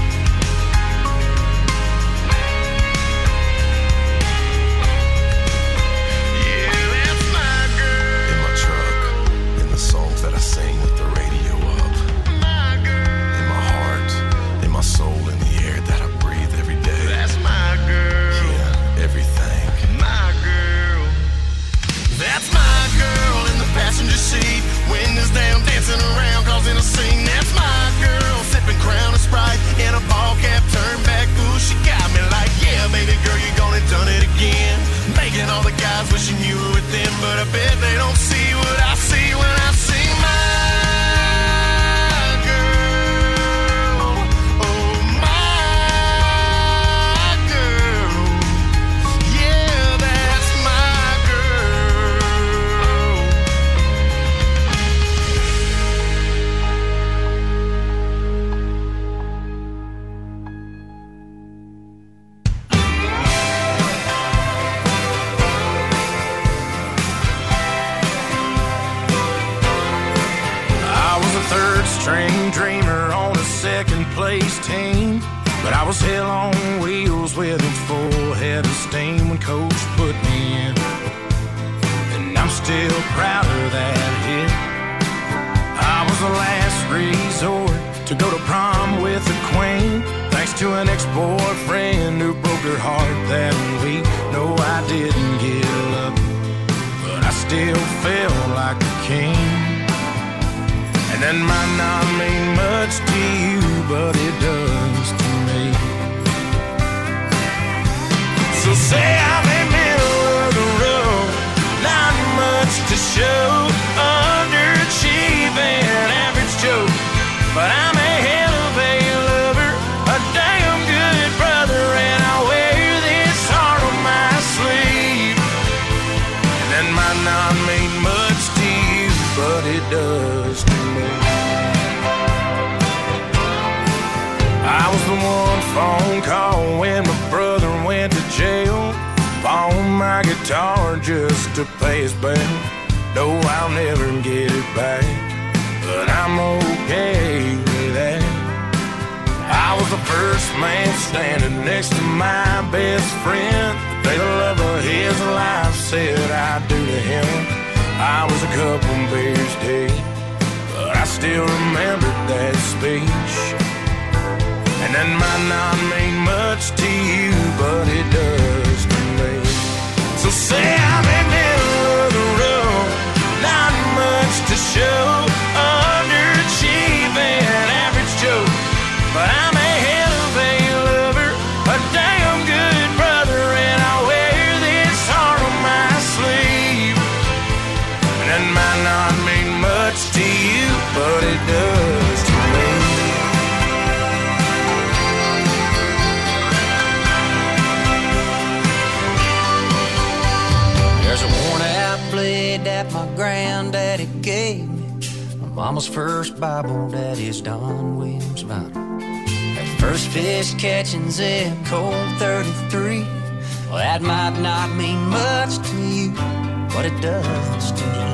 Speaker 10: Yeah, that's my girl. In my truck, in the songs that I sing with the radio up. My girl. In my heart, in my soul, in the air that I breathe every day. That's my girl. Yeah, everything. My girl. That's my girl in the passenger seat. Windows down, dancing around, causing a scene. That's my girl, sipping Crown and Sprite, and a ball cap turned back. Ooh, she got me like, yeah, baby girl, you gone and done it again. Making all the guys wishing you were with them, but I bet they don't see what I see when I see my girl. Oh, my girl. Yeah, that's my girl. I was a third string dreamer on a second place team, but I was hell on wheels with a full head of steam when coach put me in, and I'm still proud of that hit. I was the last resort to go to prom with the queen, thanks to an ex-boyfriend who broke her heart that week. No, I didn't get lucky, but I still felt like a king. And that might not mean much to you, but it does to me. So say I'm in middle of the road, not much to show, underachieving, average Joe, but I'm a hell of a lover, a damn good brother, and I wear this heart on my sleeve. And that might not mean much to you, but it does to me. I was the one phone call when my brother went to jail. Pawned my guitar just to pay his bail. No, I'll never get it back, but I'm okay with that. I was the first man standing next to my best friend. The day the love of his life said I do to him. I was a couple beers deep, but I still remember that speech. And that might not mean much to you, but it does to me. So say I'm in the middle of the road, not much to show, underachieving, average Joe, but I'm a hell of a lover, a damn good brother, and I wear this heart on my sleeve. And that might not mean much to you, but it does to me.
Speaker 11: There's a worn-out blade that my granddaddy gave me, my mama's first Bible, daddy's Don Williams Bible. That first fish catching Zip Code 33, well, that might not mean much to you, but it does to me.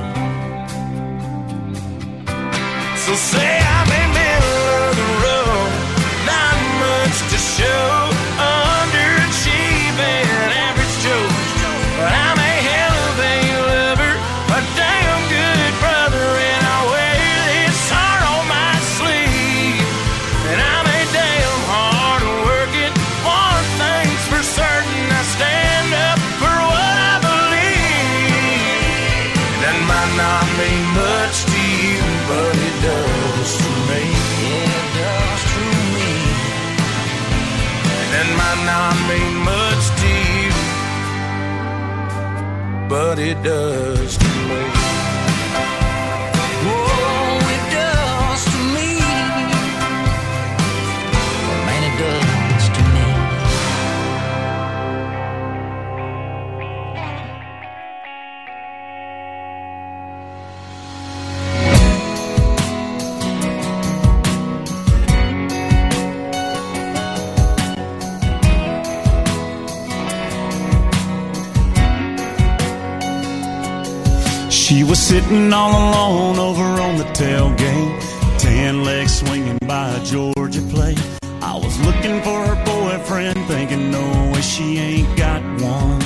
Speaker 10: So say I'm in the middle of the road, not much to show, underachieving, average Joe, but I'm a hell of a lover, a damn good brother, and I wear this heart on my sleeve. And I'm a damn hard working, one thing's for certain, I stand up for what I believe. That might not mean much to you, but it does to me.
Speaker 11: Yeah, it does to me.
Speaker 10: That might not mean much to you, but it does to me.
Speaker 11: Oh, it does to me. Well, man, it does to me.
Speaker 8: She was sitting all alone over on the tailgate, tan legs swinging by a Georgia plate. I was looking for her boyfriend, thinking no way she ain't got one.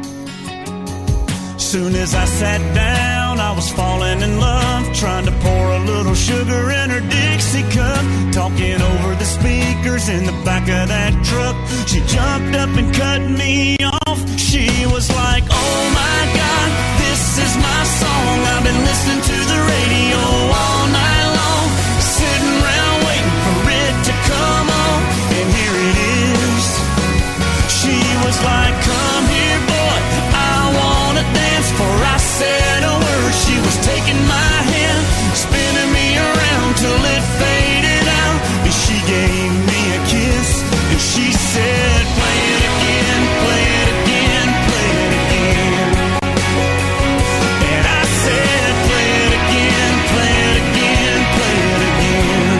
Speaker 8: Soon as I sat down, I was falling in love, trying to pour a little sugar in her Dixie cup, talking over the speakers in the back of that truck. She jumped up and cut me off. She was like, oh my God, this is my song. I've been listening to the radio all night long, sitting around waiting for it to come on, and here it is. She was like, come here boy, I wanna dance. Before I said a word, she was taking my hand, spinning me around till it faded out. And she gave me a kiss, and she said, play it again, play it again, play it again. And I said, play it again, play it again, play it again.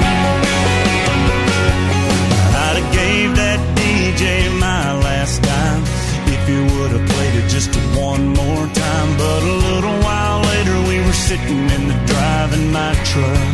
Speaker 8: I'd have gave that DJ my last dime if he would have played it just one more time. But a little while later we were sitting in the driving my truck.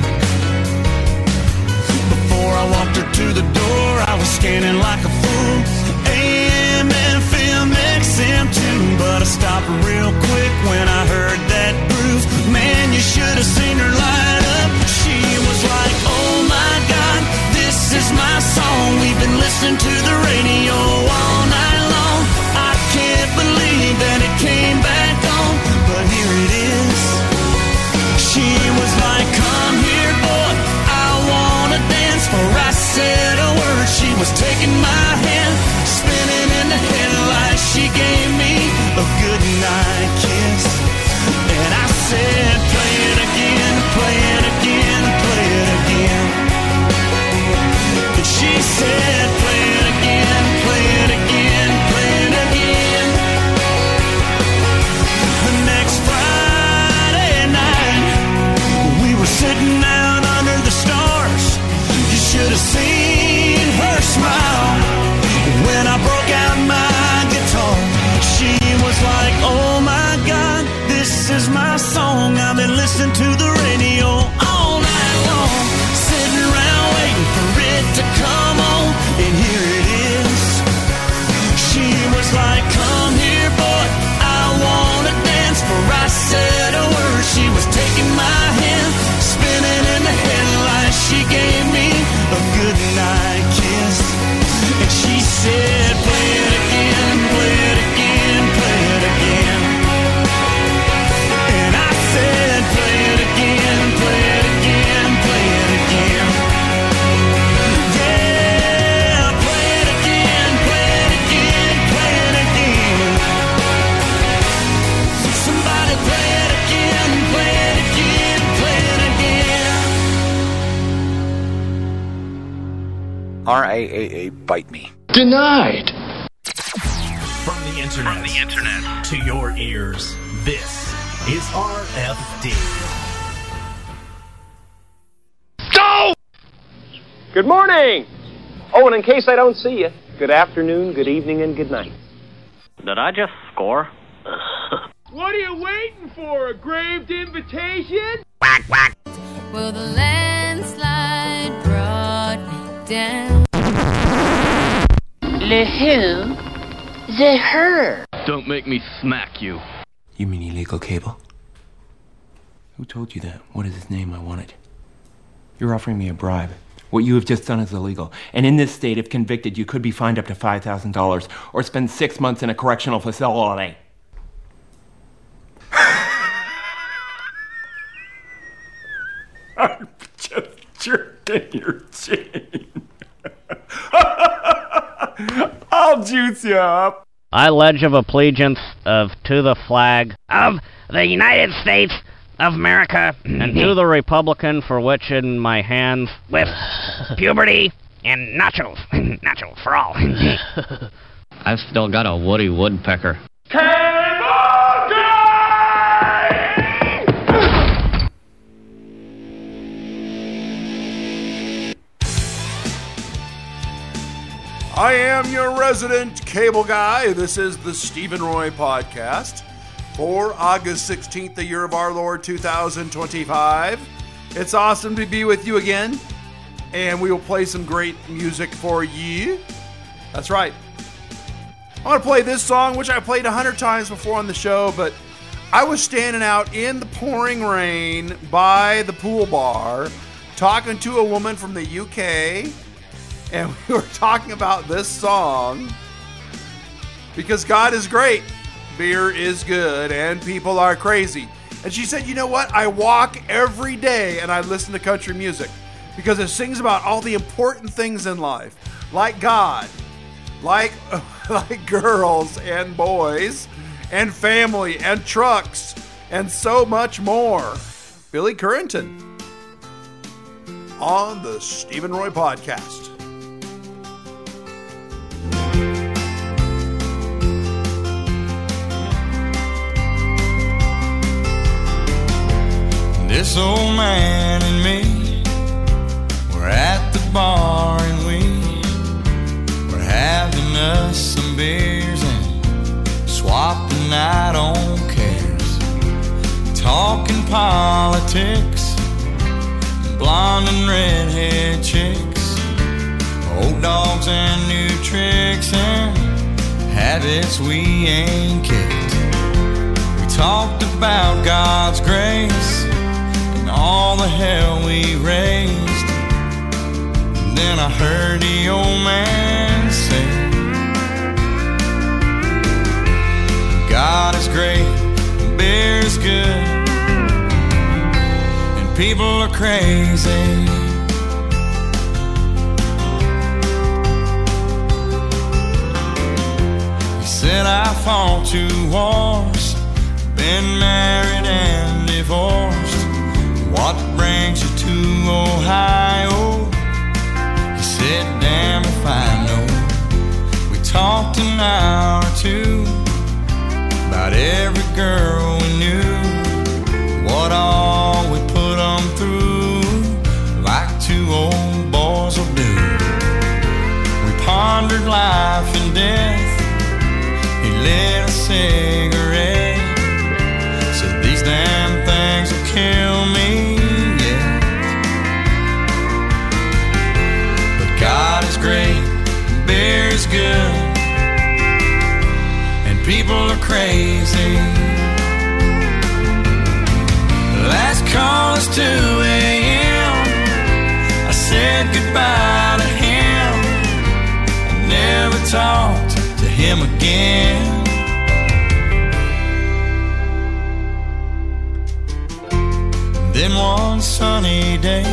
Speaker 8: Before I walked her to the door, I was scanning like a fool, AM, FM, XM too. But I stopped real quick when I heard that groove. Man, you should have seen her light up. She was like, oh my God, this is my song. We've been listening to the radio all night long. I can't believe that it came back on, but here it is. She was like, come here boy, I wanna dance. Before I said a word, she was taking my hand, spinning in the headlights. She gave me a good night kiss, and I said, play it again, play it again, play it again. And she said, play it again, play it again, play it again. The next Friday night, we were sitting out under the stars. You should have seen her smile when I broke out my guitar. She was like, oh my God, this is my song. I've been listening to the radio all night long, sitting around waiting for it to come on, and here it is. She was like, come here boy, I wanna dance. Before I said a word, she was taking my hand, spinning in the headlights. She gave me a good night kiss, and she said, play it again, play it again, play it again. And I said, play it again, play it again, play it again. Yeah, play it again, play it again, play it again. Somebody play it again, play it again, play it again.
Speaker 12: RAAA bite me.
Speaker 1: Denied. From the internet to your ears, this is RFD.
Speaker 13: Go! Good morning! Oh, and in case I don't see you, good afternoon, good evening, and good night.
Speaker 14: Did I just score?
Speaker 15: What are you waiting for? A graved invitation?
Speaker 14: Whack, whack.
Speaker 16: Well, the landslide brought me down.
Speaker 17: Le who? The her.
Speaker 18: Don't make me smack you.
Speaker 19: You mean illegal cable? Who told you that? What is his name? I want it. You're offering me a bribe. What you have just done is illegal. And in this state, if convicted, you could be fined up to $5,000 or spend 6 months in a correctional facility. I'm just jerking your chin. I'll juice you up.
Speaker 14: I pledge of allegiance to the flag of the United States of America and to the Republican for which in my hands with puberty and nachos. Nachos for all.
Speaker 18: I've still got a Woody Woodpecker.
Speaker 4: I am your resident cable guy. This is the Stephen Roy Podcast. for August 16th, the year of our Lord 2025. It's awesome to be with you again, and we will play some great music for you. That's right. I'm going to play this song, which I played 100 times before on the show, but I was standing out in the pouring rain by the pool bar talking to a woman from the UK, and we were talking about this song because God is great, beer is good, and people are crazy. And she said, you know what? I walk every day and I listen to country music because it sings about all the important things in life, like God, like girls and boys and family and trucks and so much more. Billy Currington on the Stephen Roy Podcast.
Speaker 8: This old man and me were at the bar and we were having us some beers and swapping out on cares, talking politics, blonde and redhead chicks, old dogs and new tricks and habits we ain't kicked. We talked about God's grace, all the hell we raised. And then I heard the old man say, God is great, beer is good, and people are crazy. He said I fought 2 wars, been married and divorced. What brings you to Ohio? He said, damn if I know. We talked an hour or 2 about every girl we knew, what all we put them through, like 2 old boys will do. We pondered life and death. He lit a cigarette, said these damn things will kill me. God is great, beer is good, and people are crazy. Last call is 2 a.m. I said goodbye to him. I never talked to him again. Then one sunny day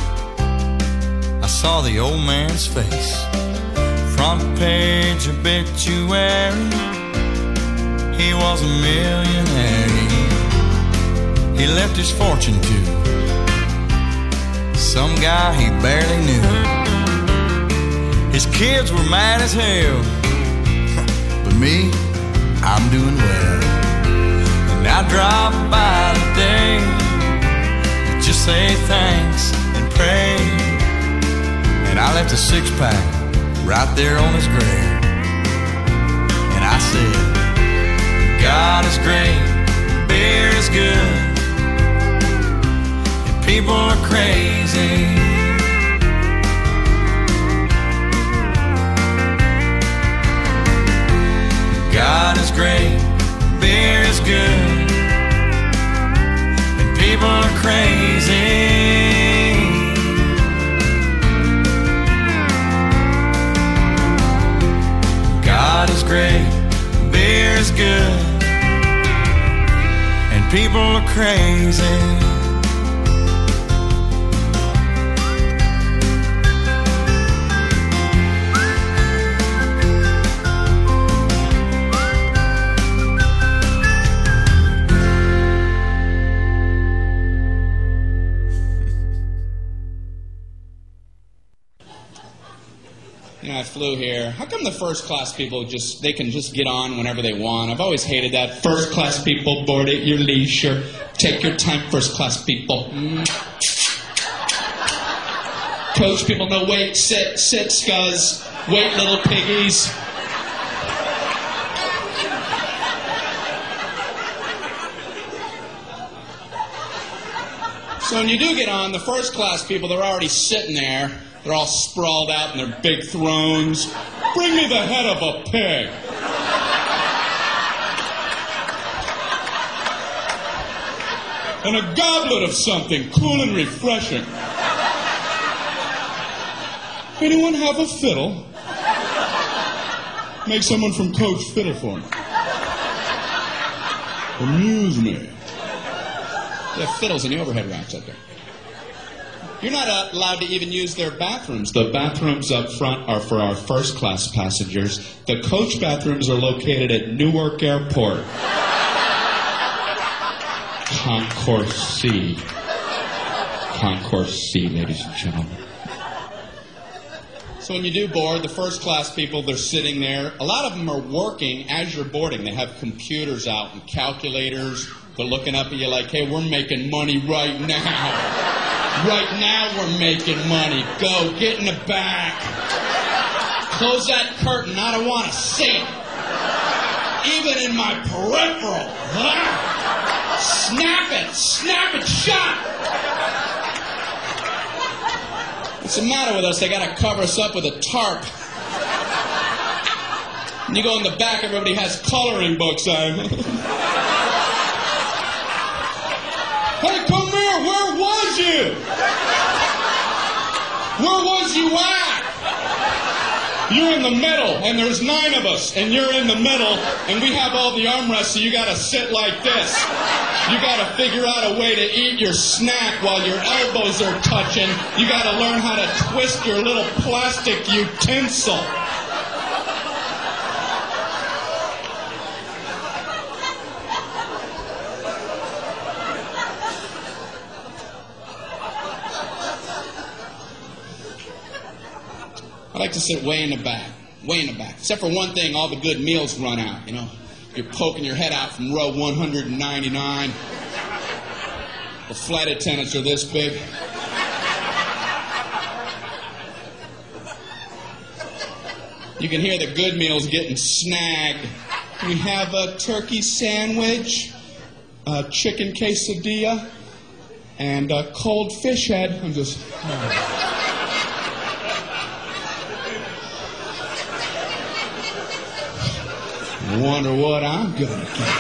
Speaker 8: I saw the old man's face, front page obituary. He was a millionaire. He left his fortune to some guy he barely knew. His kids were mad as hell, but me, I'm doing well. And I drop by today to just say thanks and pray. And I left a 6-pack right there on his grave. And I said, God is great, beer is good, and people are crazy. God is great, beer is good, and people are crazy. God is great, beer is good, and people are crazy.
Speaker 12: I flew here. How come the first class people they can just get on whenever they want? I've always hated that. First class people, board at your leisure. Take your time, first class people. Coach people, no, wait, sit, scuzz. Wait, little piggies. So when you do get on, the first class people, they're already sitting there. They're all sprawled out in their big thrones. Bring me the head of a pig. And a goblet of something cool and refreshing. Anyone have a fiddle? Make someone from Coach fiddle for me. Amuse me. They have fiddles in the overhead racks up there. You're not allowed to even use their bathrooms. The bathrooms up front are for our first class passengers. The coach bathrooms are located at Newark Airport. Concourse C. Concourse C, ladies and gentlemen. So when you do board, the first class people, they're sitting there. A lot of them are working as you're boarding. They have computers out and calculators. They're looking up at you like, hey, we're making money right now. Right now we're making money. Go, get in the back. Close that curtain. I don't want to see it. Even in my peripheral. Snap it shut. What's the matter with us? They got to cover us up with a tarp. And you go in the back, everybody has coloring books on. Hey, come here, where was you? Where was you at? You're in the middle, and there's 9 of us, and you're in the middle, and we have all the armrests, so you gotta sit like this. You gotta figure out a way to eat your snack while your elbows are touching. You gotta learn how to twist your little plastic utensil. I like to sit way in the back. Except for one thing, all the good meals run out, you know. You're poking your head out from row 199. The flight attendants are this big. You can hear the good meals getting snagged. We have a turkey sandwich, a chicken quesadilla, and a cold fish head. I'm just... wonder what I'm gonna get.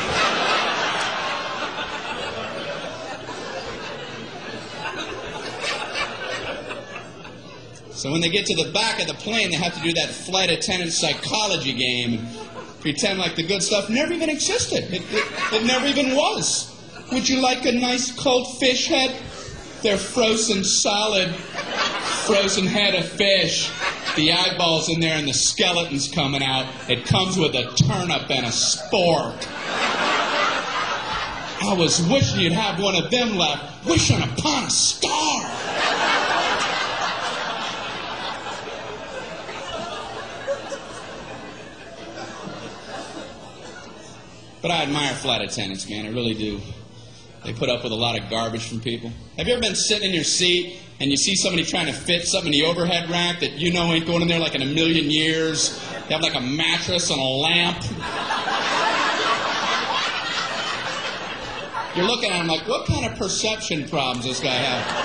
Speaker 12: So when they get to the back of the plane, they have to do that flight attendant psychology game and pretend like the good stuff never even existed. It never even was. Would you like a nice cold fish head? They're frozen solid, frozen head of fish. The eyeballs in there and the skeleton's coming out. It comes with a turnip and a spork. I was wishing you'd have one of them left. Wishing upon a star. But I admire flight attendants, man. I really do. They put up with a lot of garbage from people. Have you ever been sitting in your seat and you see somebody trying to fit something in the overhead rack that you know ain't going in there like in a million years? They have like a mattress and a lamp. You're looking at them like, what kind of perception problems does this guy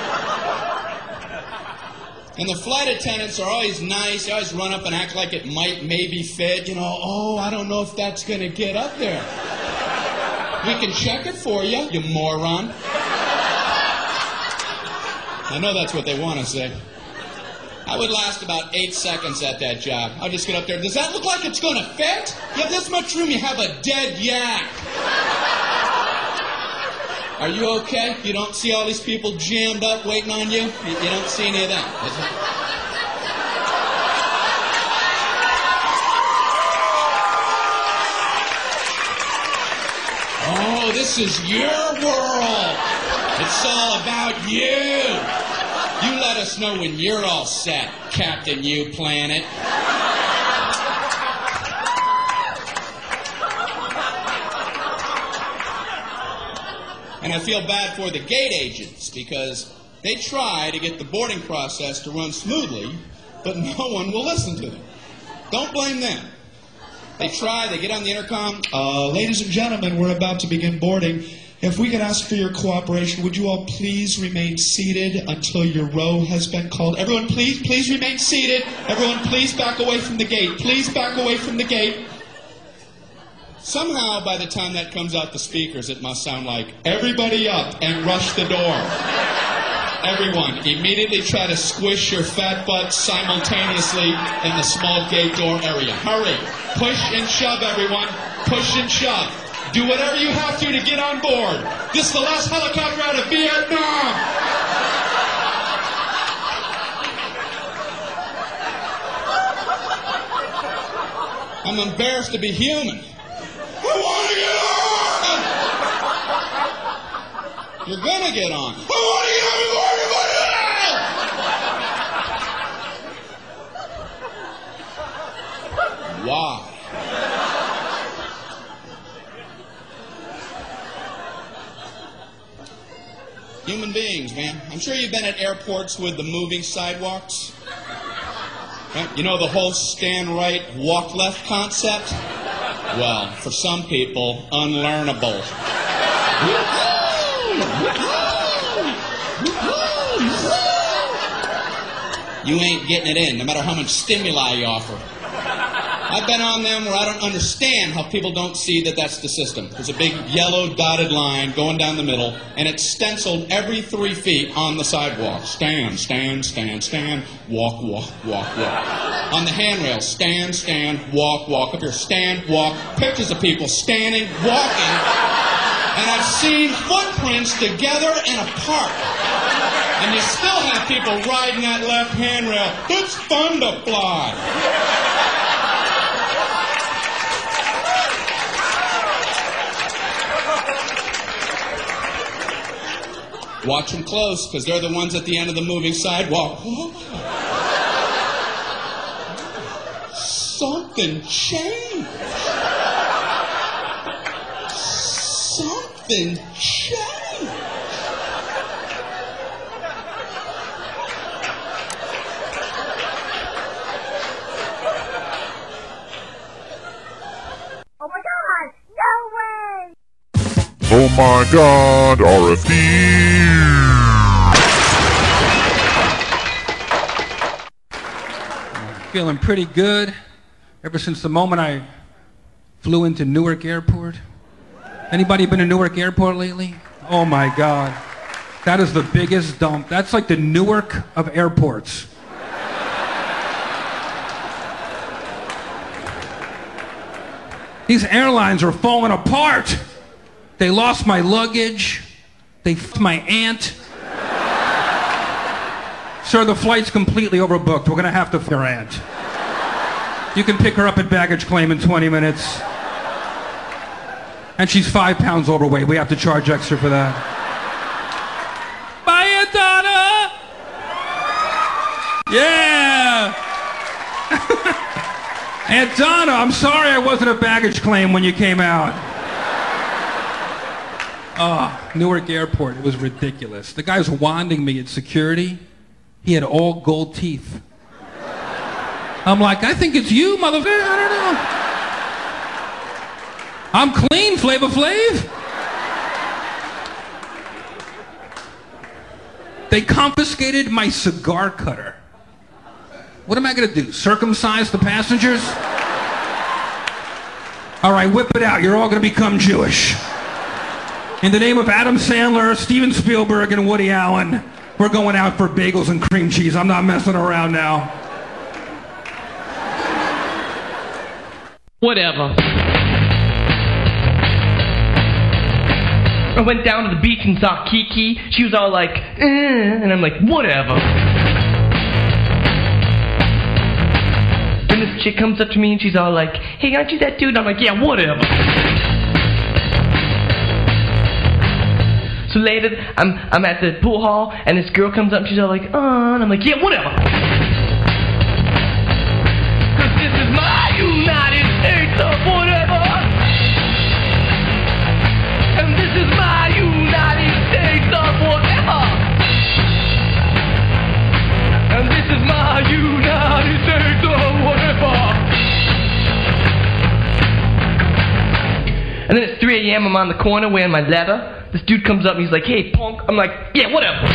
Speaker 12: have? And the flight attendants are always nice. They always run up and act like it might maybe fit. You know, oh, I don't know if that's going to get up there. We can check it for you, you moron. I know that's what they want to say. I would last about 8 seconds at that job. I'll just get up there. Does that look like it's going to fit? You have this much room, you have a dead yak. Are you okay? You don't see all these people jammed up waiting on you? You don't see any of that. Oh, this is your world. It's all about you. You let us know when you're all set, Captain You Planet. And I feel bad for the gate agents because they try to get the boarding process to run smoothly, but no one will listen to them. Don't blame them. They try, they get on the intercom.
Speaker 20: Ladies and gentlemen, we're about to begin boarding.
Speaker 12: If we could ask for your cooperation, would you all please remain seated until your row has been called? Everyone, please remain seated. Everyone, please back away from the gate. Please back away from the gate. Somehow, by the time that comes out the speakers, it must sound like, everybody up and rush the door. Everyone, immediately try to squish your fat butt simultaneously in the small gate door area. Hurry. Push and shove, everyone. Push and shove. Do whatever you have to get on board. This is the last helicopter out of Vietnam. I'm embarrassed to be human. I want to get on! You're gonna get on. I want to get on before everybody else! Why? Human beings, man. I'm sure you've been at airports with the moving sidewalks. Right? You know the whole stand right, walk left concept? Well, for some people, unlearnable. You ain't getting it in, no matter how much stimuli you offer. I've been on them where I don't understand how people don't see that that's the system. There's a big yellow dotted line going down the middle, and it's stenciled every 3 feet on the sidewalk. Stand, stand, stand, stand, walk, walk, walk, walk. On the handrail, stand, stand, walk, walk. Up here, stand, walk. Pictures of people standing, walking, and I've seen footprints together and apart. And you still have people riding that left handrail. It's fun to fly. Watch them close, because they're the ones at the end of the moving sidewalk. Something changed. Something changed.
Speaker 7: Oh my God! No way!
Speaker 6: Oh my God, RFD!
Speaker 20: Feeling pretty good ever since the moment I flew into Newark Airport. Anybody been to Newark Airport lately? Oh my God. That is the biggest dump. That's like the Newark of airports. These airlines are falling apart. They lost my luggage. They f***ed my aunt. Sir, the flight's completely overbooked. We're gonna have to f*** your aunt. You can pick her up at baggage claim in 20 minutes. And she's 5 pounds overweight. We have to charge extra for that. Bye, Aunt Donna! Yeah! Aunt Donna, I'm sorry I wasn't at baggage claim when you came out. Oh, Newark Airport, it was ridiculous. The guy was wanding me at security. He had all gold teeth. I'm like, I think it's you, motherfucker. I don't know. I'm clean, Flavor Flav. They confiscated my cigar cutter. What am I gonna do? Circumcise the passengers? All right, whip it out. You're all gonna become Jewish. In the name of Adam Sandler, Steven Spielberg, and Woody Allen, we're going out for bagels and cream cheese. I'm not messing around now.
Speaker 21: Whatever. I went down to the beach and saw Kiki. She was all like, and I'm like, whatever. And this chick comes up to me and she's all like, hey, aren't you that dude? I'm like, yeah, whatever. So later, I'm at the pool hall, and this girl comes up, and she's all like, and I'm like, yeah, whatever. Cause this is my United States of whatever. And this is my United States of whatever. And this is my United States of whatever. And then it's 3 a.m., I'm on the corner wearing my leather. This dude comes up and he's like, hey, punk. I'm like, yeah, whatever.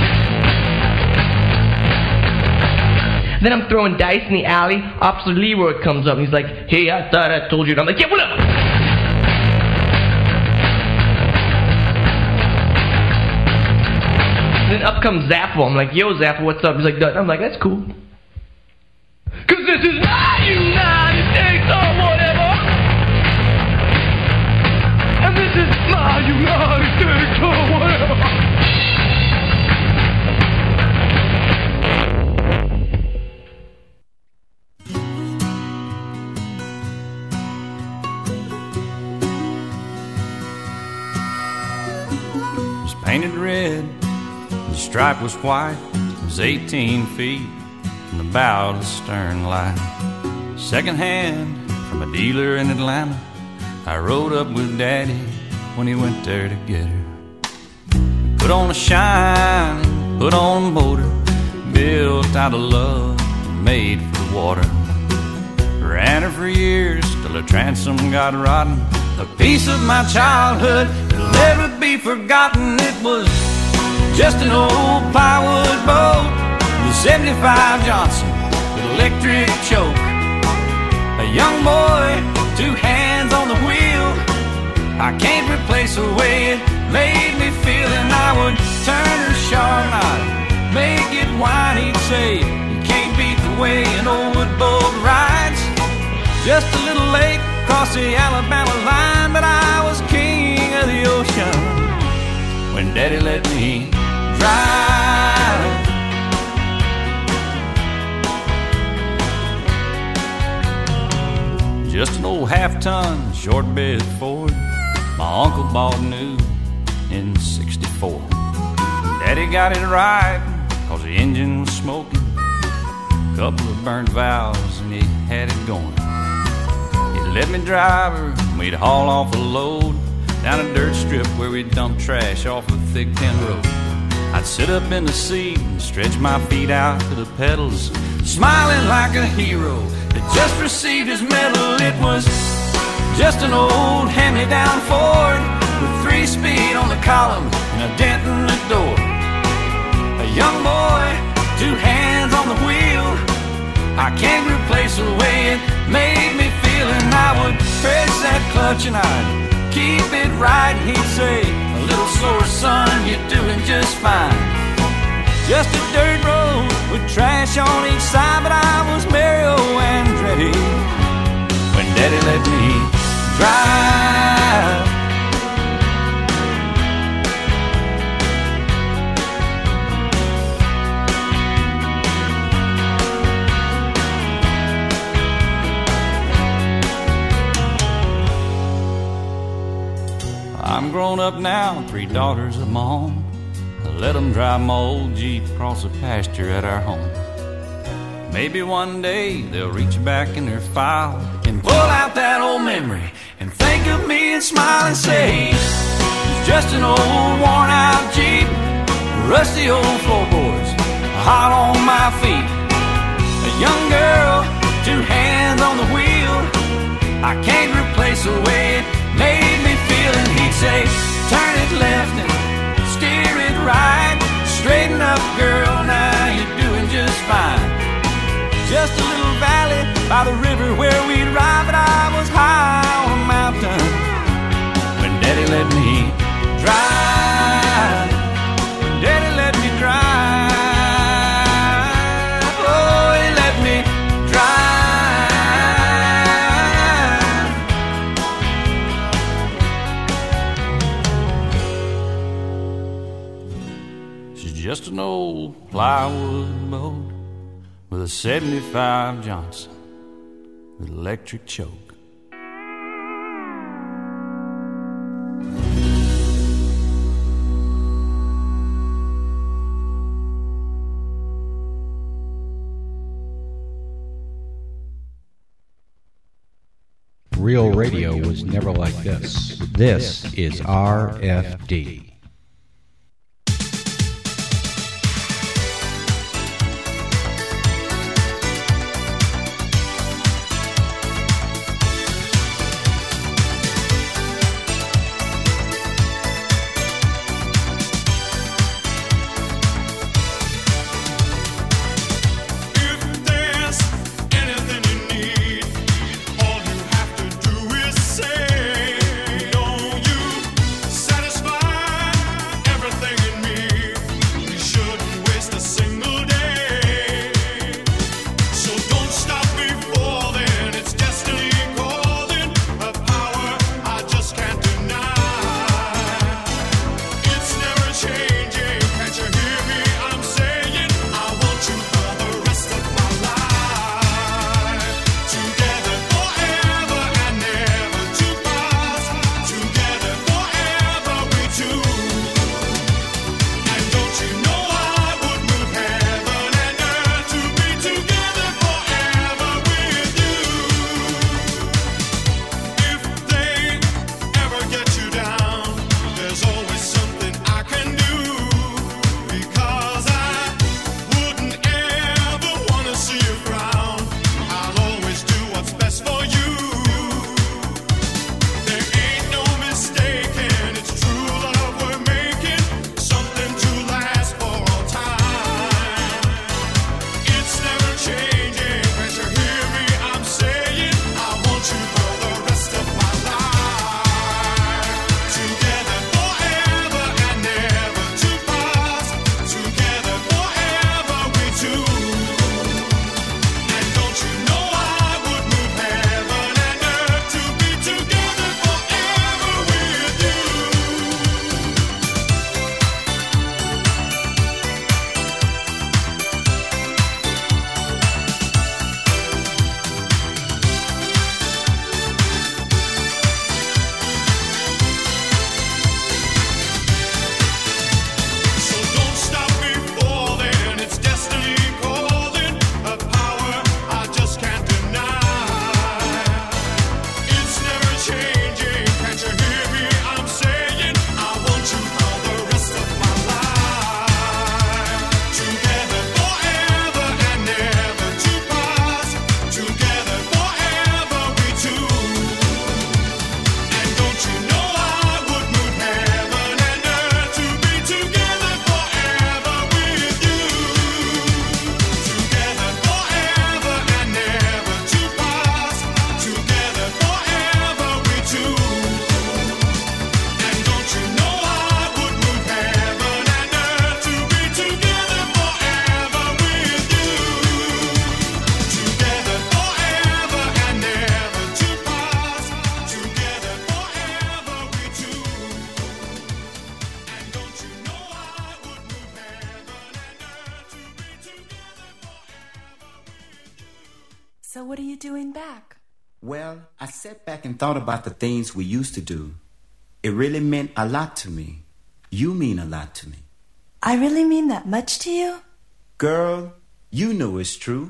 Speaker 21: Then I'm throwing dice in the alley. Officer Leroy comes up and he's like, hey, I thought I told you. And I'm like, yeah, whatever. Then up comes Zappo. I'm like, yo, Zappo, what's up? He's like, Dutch. I'm like, that's cool. Cause this is my United States or whatever. And this is my United States or whatever.
Speaker 2: It was painted red, the stripe was white. It was 18 feet from the bow to the stern line. Second hand from a dealer in Atlanta. I rode up with Daddy when he went there to get her. Put on a shine, put on a motor, built out of love and made for the water. Ran her for years till her transom got rotten. A piece of my childhood that'll never be forgotten. It was just an old plywood boat, the 75 Johnson with electric choke. A young boy, 2 hands on the wheel. I can't replace the way it made me feel. And I would turn her sharp knot, make it whine. He'd say, you can't beat the way an old wood boat rides. Just a little late across the Alabama line, but I was king of the ocean when Daddy let me drive. Just an old half-ton short bed Ford my uncle bought new in '64. Daddy got it right cause the engine was smoking, couple of burnt valves and he had it going. He'd let me drive her and we'd haul off a load down a dirt strip where we'd dump trash off a thick tin road. I'd sit up in the seat and stretch my feet out to the pedals, smiling like a hero that just received his medal. It was just an old hand-me-down Ford with 3-speed on the column and a dent in the door. A young boy, 2 hands on the wheel. I can't replace the way it made me feel. And I would press that clutch and I'd keep it right. And he'd say, a little slower, son, you're doing just fine. Just a dirt road with trash on each side, but I was Mario Andretti when Daddy let me drive. I'm grown up now, 3 daughters of my own. I let them drive my old Jeep across the pasture at our home. Maybe one day they'll reach back in their file and pull out that old memory and think of me and smile and say, it's just an old worn out Jeep, rusty old floorboards, hot on my feet. A young girl, 2 hands on the wheel. I can't replace the way it made me feel. And he'd say, turn it left and steer it right. Straighten up, girl, now you're doing just fine. Just a little valley by the river where we'd ride, but I was high on a mountain when Daddy let me drive. When Daddy let me drive. Oh, he let me drive. She's just an old plywood boat with a 75 Johnson with electric choke.
Speaker 9: Real radio was never like this. This is RFD.
Speaker 3: So what are you doing back?
Speaker 22: Well, I sat back and thought about the things we used to do. It really meant a lot to me. You mean a lot to me.
Speaker 3: I really mean that much to you?
Speaker 22: Girl, you know it's true.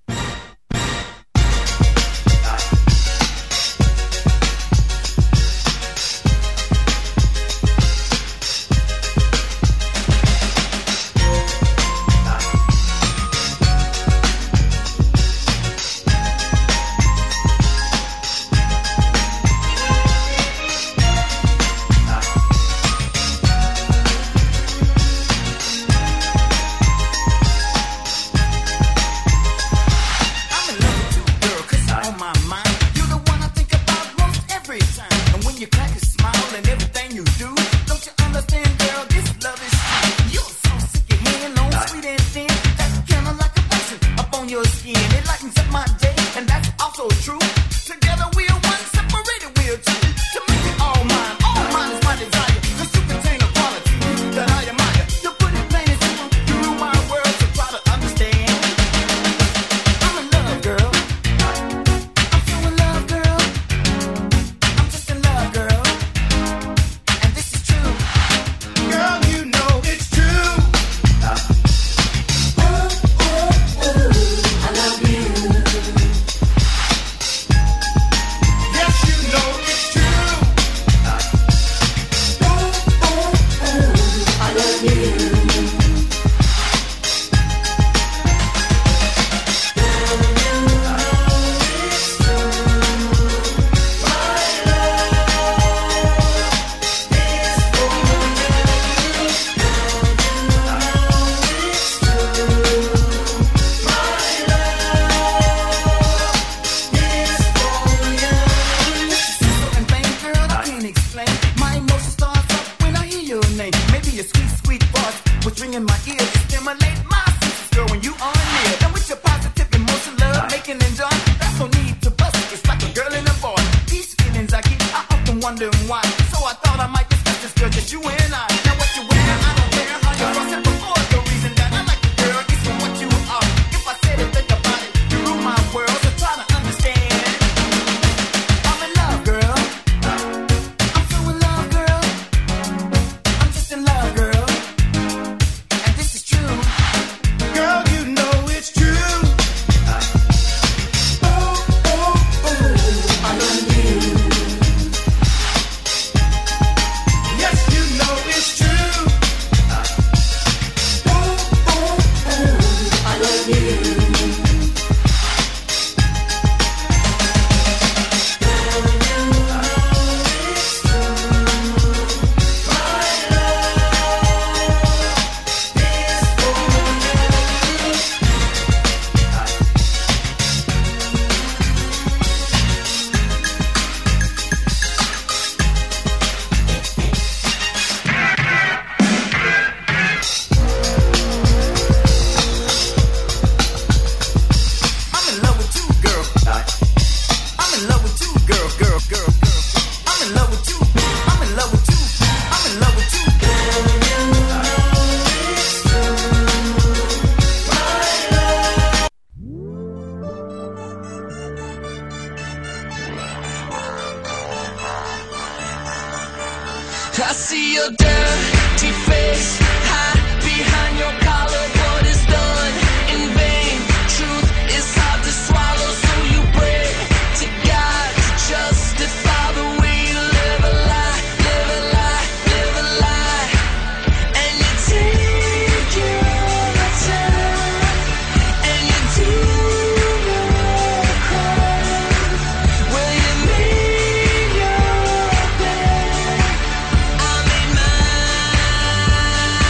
Speaker 5: I see your dirty face hide behind your collar. What is done in vain? Truth is hard to swallow, so you pray to God to justify the way you live a lie, live a lie, live a lie. And you take your time, and you do the crime. Well, you made your bed. I made mine.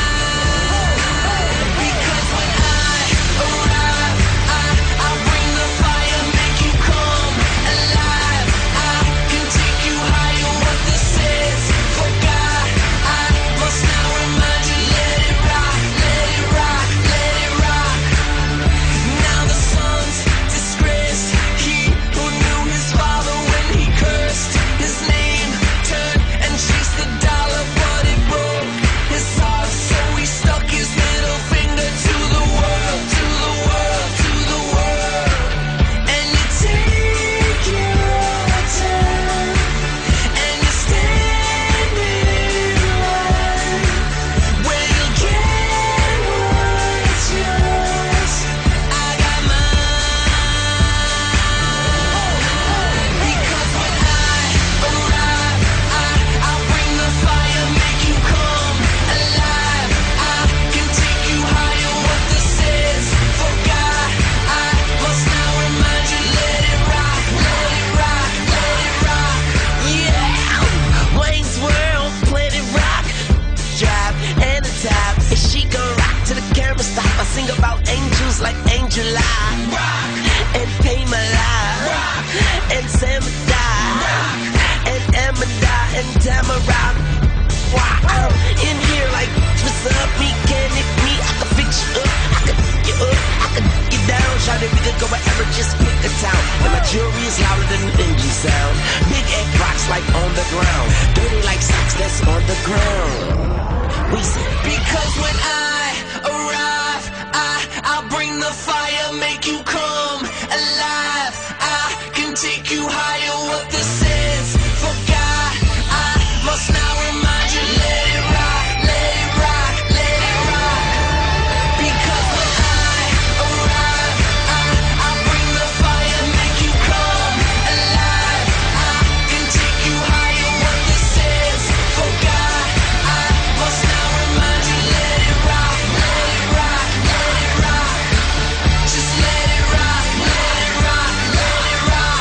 Speaker 5: I'm around. Wow, in here like, what's up, mechanic, me, I can fix you up, I can you up, I can you down. Shout it, we could go wherever, just pick a town. And my jewelry is louder than the engine sound. Big egg rocks like on the ground. Dirty like socks that's on the ground. We say, because when I arrive, I'll bring the fire, make you come alive. I can take you higher, what this is. For God, I must now remind you, let it rock, let it rock, let it rock. Because when I arrive, I'll bring the fire, make you come alive. I can take you higher, what this is. For God, I must now remind you, let it rock, let it rock, let it rock. Just let it rock, let it rock, let it rock.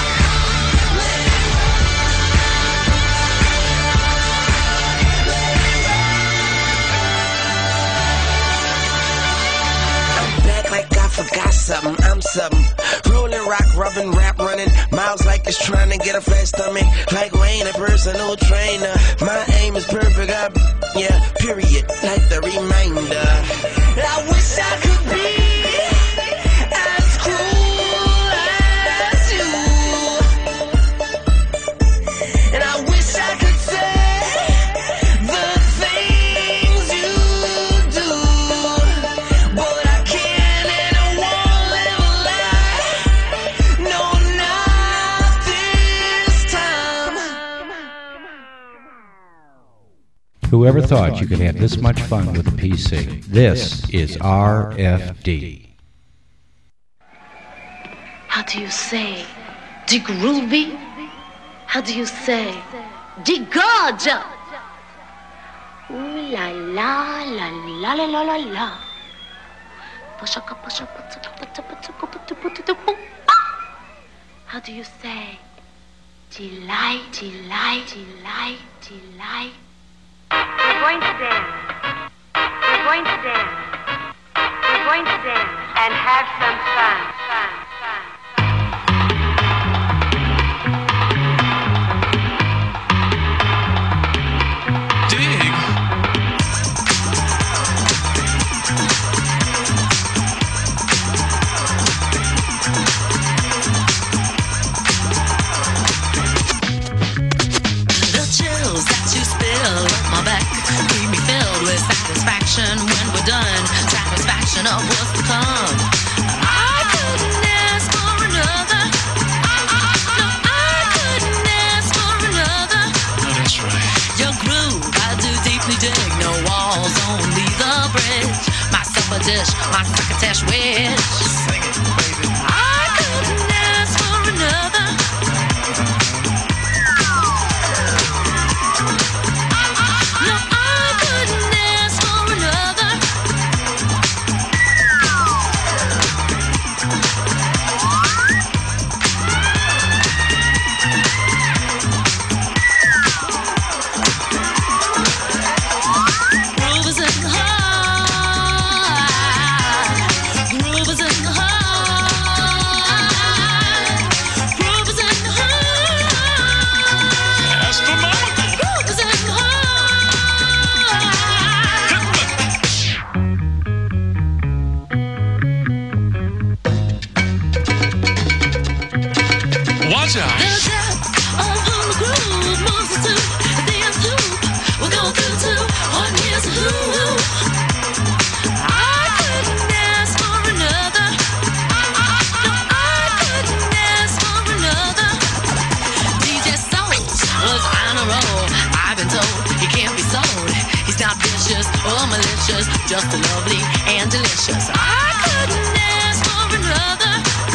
Speaker 5: Forgot something, I'm something. Rolling, rock, rubbing, rap, running. Miles like it's trying to get a flat stomach. Like Wayne, a personal trainer. My aim is perfect, yeah, period. Like the reminder. I wish I could be as cool as you. And I wish I could say the things you do. But I can't.
Speaker 9: Whoever thought you could have this much fun with a PC? This is RFD.
Speaker 17: How do you say? De groovy? How do you say? De gorgeous? Ooh la la la la la la la la. How do you say? Delight, delight, delight, delight.
Speaker 7: We're going to dance. We're going to dance. We're going to dance and have some fun.
Speaker 5: Dig.
Speaker 10: The chills that you spill up my back keep me filled with satisfaction when we're done. Satisfaction of what's to come. I couldn't ask for another. No, I couldn't ask for another.
Speaker 5: No, that's right.
Speaker 10: Your groove, I do deeply dig. No walls, only the bridge. My supper dish, my crocketesh wish.
Speaker 5: Sing it, baby.
Speaker 10: I couldn't ask for another. No, I couldn't ask for another. Groove is in the heart. Groove is in the heart. Groove is in the heart.
Speaker 5: Astronomical.
Speaker 10: Groove is in the heart.
Speaker 5: Watch out.
Speaker 10: The depth of who the groove moves us to. Dance hoop. We'll go through to on years who. I couldn't ask for another. No, I couldn't ask for another. DJ Souls was on a roll. I've been told he can't be sold. He's not vicious or malicious, just lovely and delicious. I couldn't ask for another.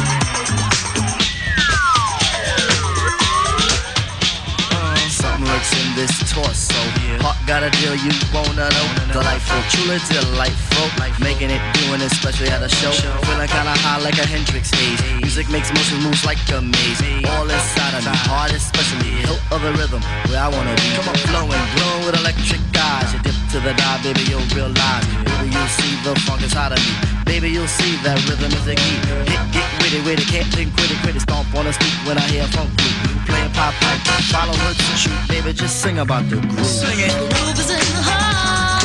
Speaker 11: Something lurks in this torso. Heart got a deal you wanna know. Delightful, truly delightful. Making it, doing it, especially at a show. Feeling kinda high like a Hendrix haze. Music makes motion moves like a maze. All inside of me, heart especially. Hilt of the rhythm, where I wanna be. Come on, flowing, glowing with electric eyes. You dip to the die, baby, you'll realize. Baby, you'll see the funk inside of me. Baby, you'll see that rhythm is the key. Hit, get witty, witty, can't think quitty, quitty. Stomp on the street when I hear funk blue. Playing pop pipe, follow her to shoot. Baby, just sing about the groove. Sing it.
Speaker 10: The groove is in the heart.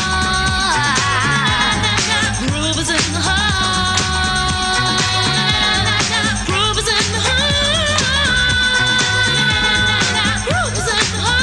Speaker 10: The groove is in the heart. Groove is in the heart. Groove is in the heart.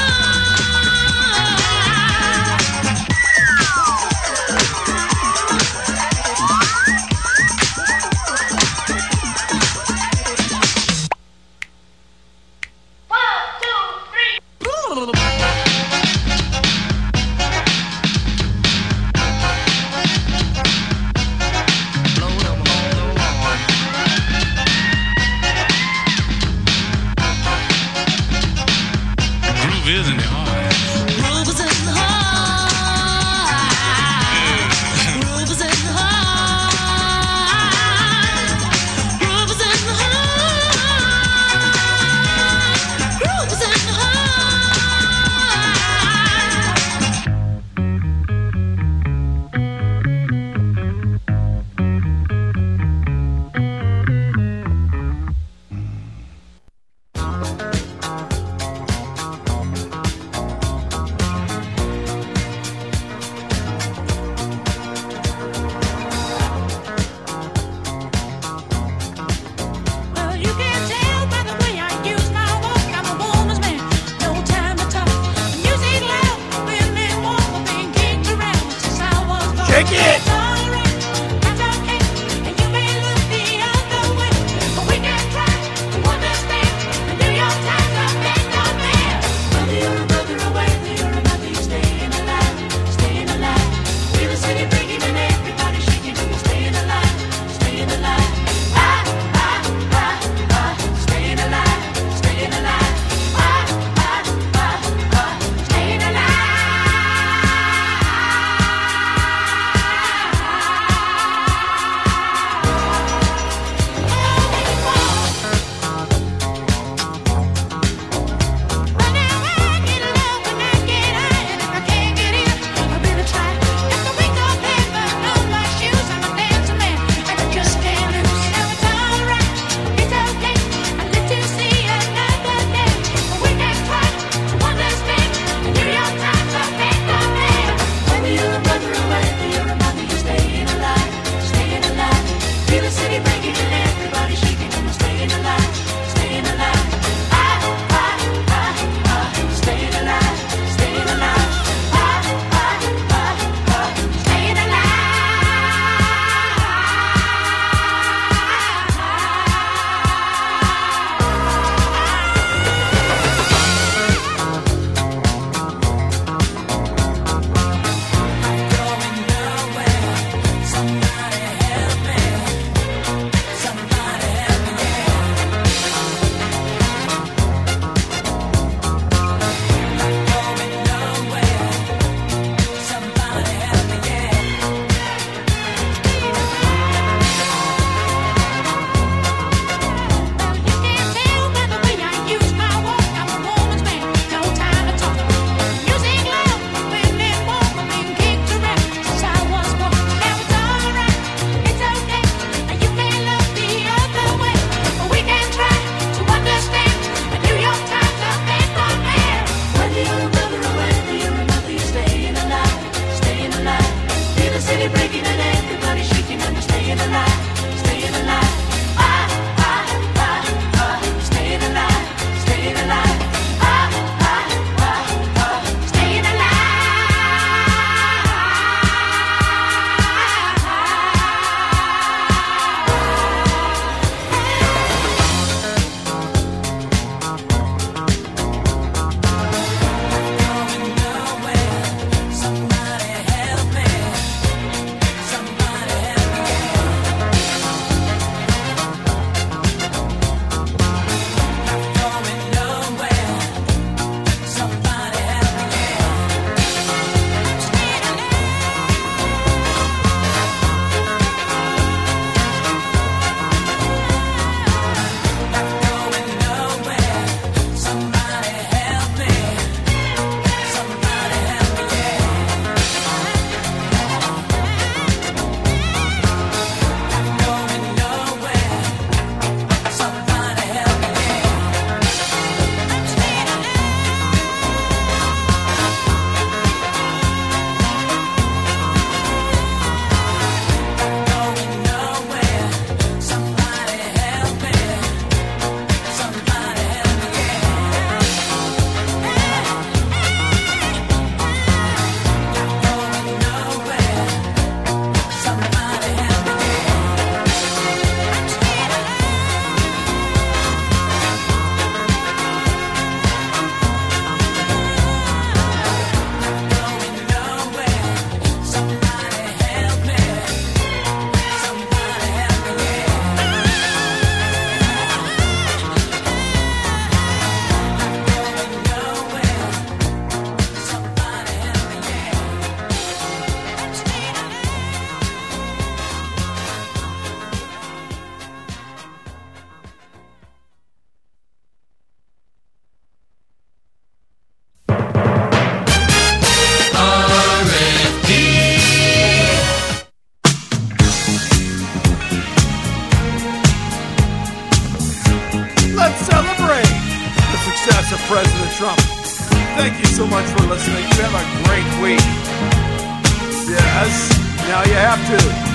Speaker 4: Trump. Thank you so much for listening. You have a great week. Yes, now you have to.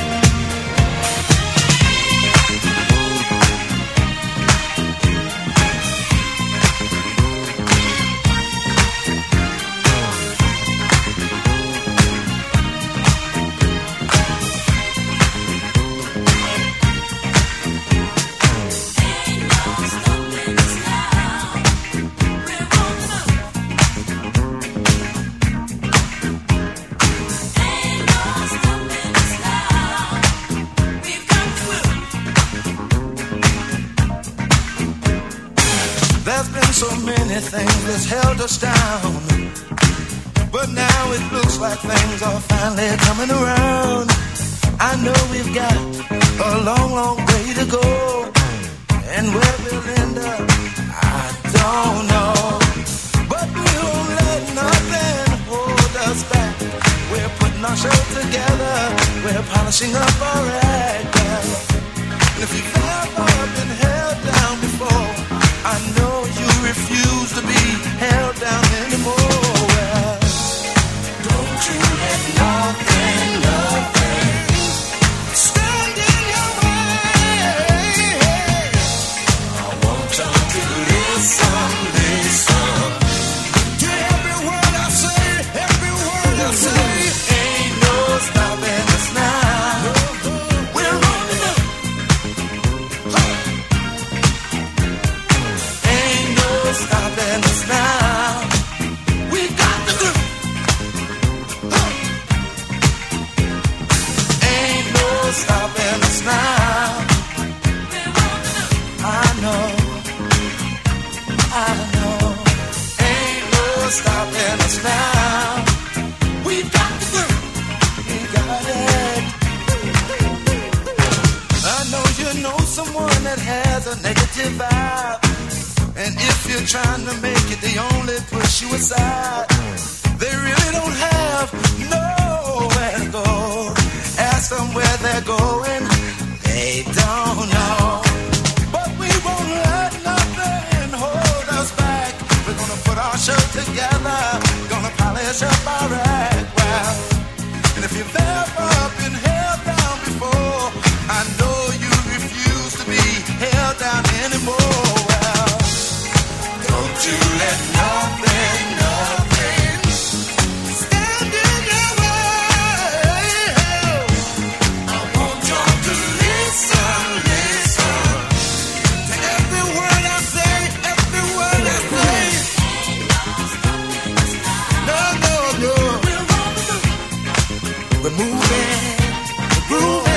Speaker 5: Things that's held us down, but now it looks like things are finally coming around. I know we've got a long, long way to go, and where we'll end up, I don't know. But we won't let nothing hold us back. We're putting our show together, we're polishing up our act. And if you've ever been held down before, I know you refuse to be held down anymore. Well, don't you let nothing stand in your way. I want you to listen to every word I say, every word I say. Ain't no stopping us now. We're rolling up. Stopping us now. We got the groove. Ain't no stopping us now. I know. Ain't no stopping us now. We got the groove. We got it. I know you know someone that has a negative vibe. And if you're trying to make it, they only push you aside. They really don't have nowhere to go. Ask them where they're going, they don't know. But we won't let nothing hold us back. We're gonna put our show together, gonna polish up our act well. And if you've ever been held down before, I know you refuse to be held down anymore. Don't you let nothing stand in your way. I want you to listen to every word I say, every word I say. No. We're moving, we're grooving.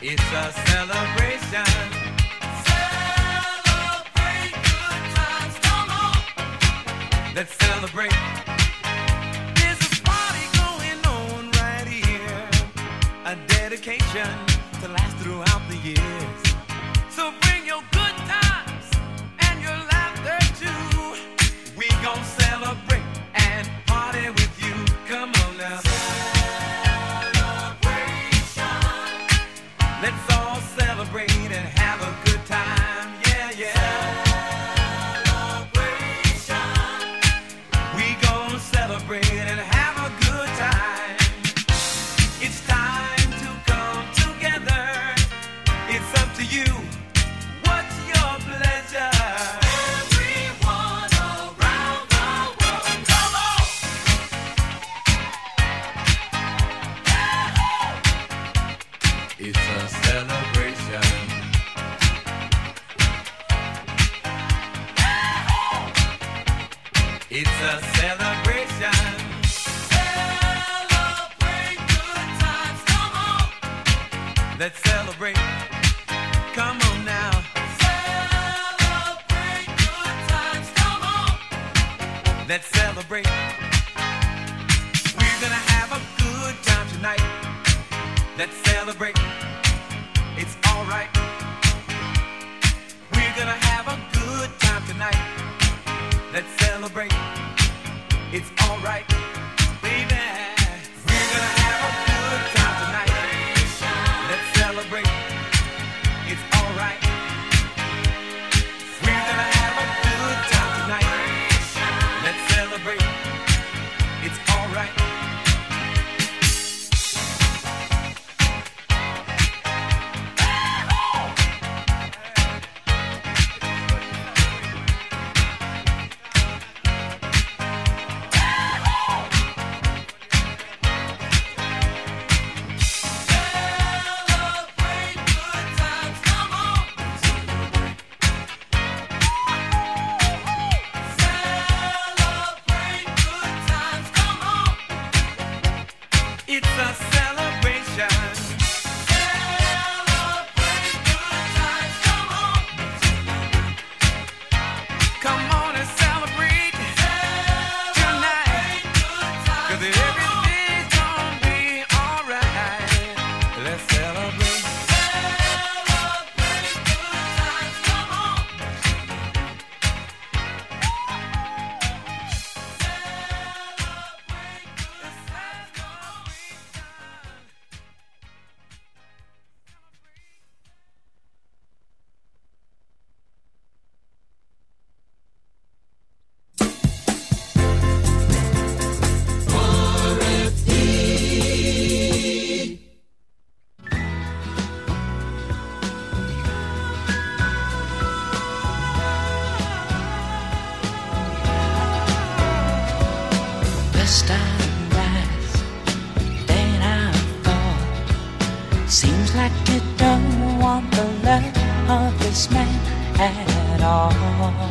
Speaker 5: It's a celebration. Celebrate good times, come on. Let's celebrate. There's a party going on right here. A dedication to last throughout the years. So bring your good times and your laughter too. We gon' celebrate and party with you. Come on now. Let's all celebrate and have a good time. Yeah, yeah. Celebration. We gon' celebrate and have a good time. It's time to come together. It's up to you. What's your pleasure? Everyone around the world, come on. It's a celebration. It's a celebration. Celebrate good times, come on. Let's celebrate. Come on now. Celebrate good times, come on. Let's celebrate. We're gonna have a good time tonight. Let's celebrate. It's alright. We're gonna have a good time tonight. Let's celebrate. It's alright, baby. We're gonna have a good time tonight. Let's celebrate. It's alright. We're gonna have a good time tonight. Let's celebrate. It's alright. It's a celebration. Celebrate good times, come on. Come on and celebrate tonight. 'Cause everything's gonna be alright. Let's celebrate. Celebrate good times, come on. Best I rise than I thought. Seems like you don't want the love of this man at all.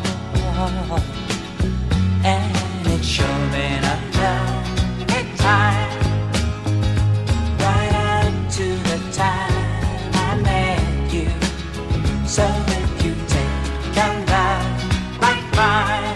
Speaker 5: And it's sure been a long time, right up to the time I met you. So if you take a life like mine,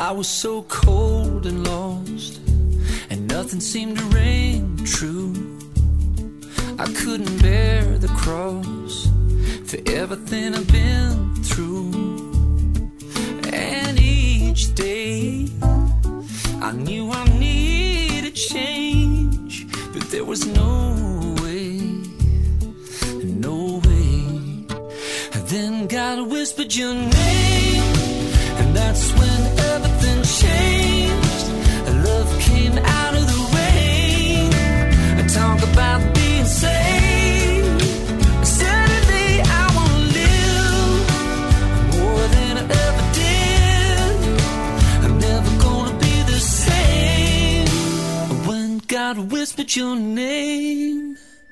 Speaker 5: I was so cold and lost, and nothing seemed to ring true. I couldn't bear the cross for everything I've been through. And each day I knew I needed change, but there was no way, no way. And then God whispered your name, and that's when everything changed. Love came out of the rain. I talk about being saved. Suddenly I want to live more than I ever did. I'm never gonna be the same. When God whispered your name.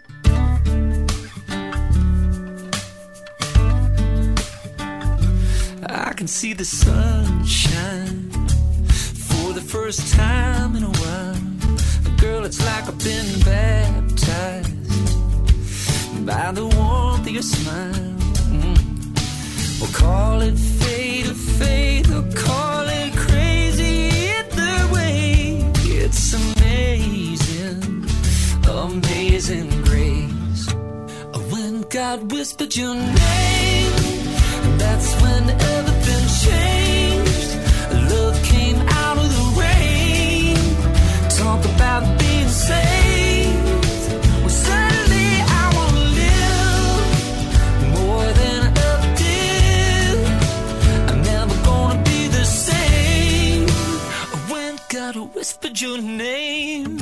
Speaker 5: I can see the sunshine for the first time in a while. Girl, it's like I've been baptized by the warmth of your smile. We'll call it fate or faith, or call it crazy, either way. It's amazing, amazing grace. When God whispered your name, and that's when everything changed. Love came out of the rain. Talk about being saved. Well, suddenly I want to live more than I ever did. I'm never gonna be the same. When God whispered your name,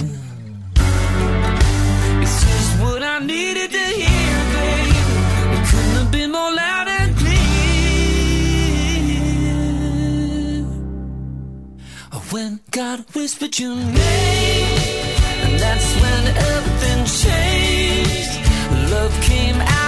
Speaker 5: it's just what I needed to hear, baby. It couldn't have been more loud and clear. When God whispered your name, and that's when everything changed. Love came out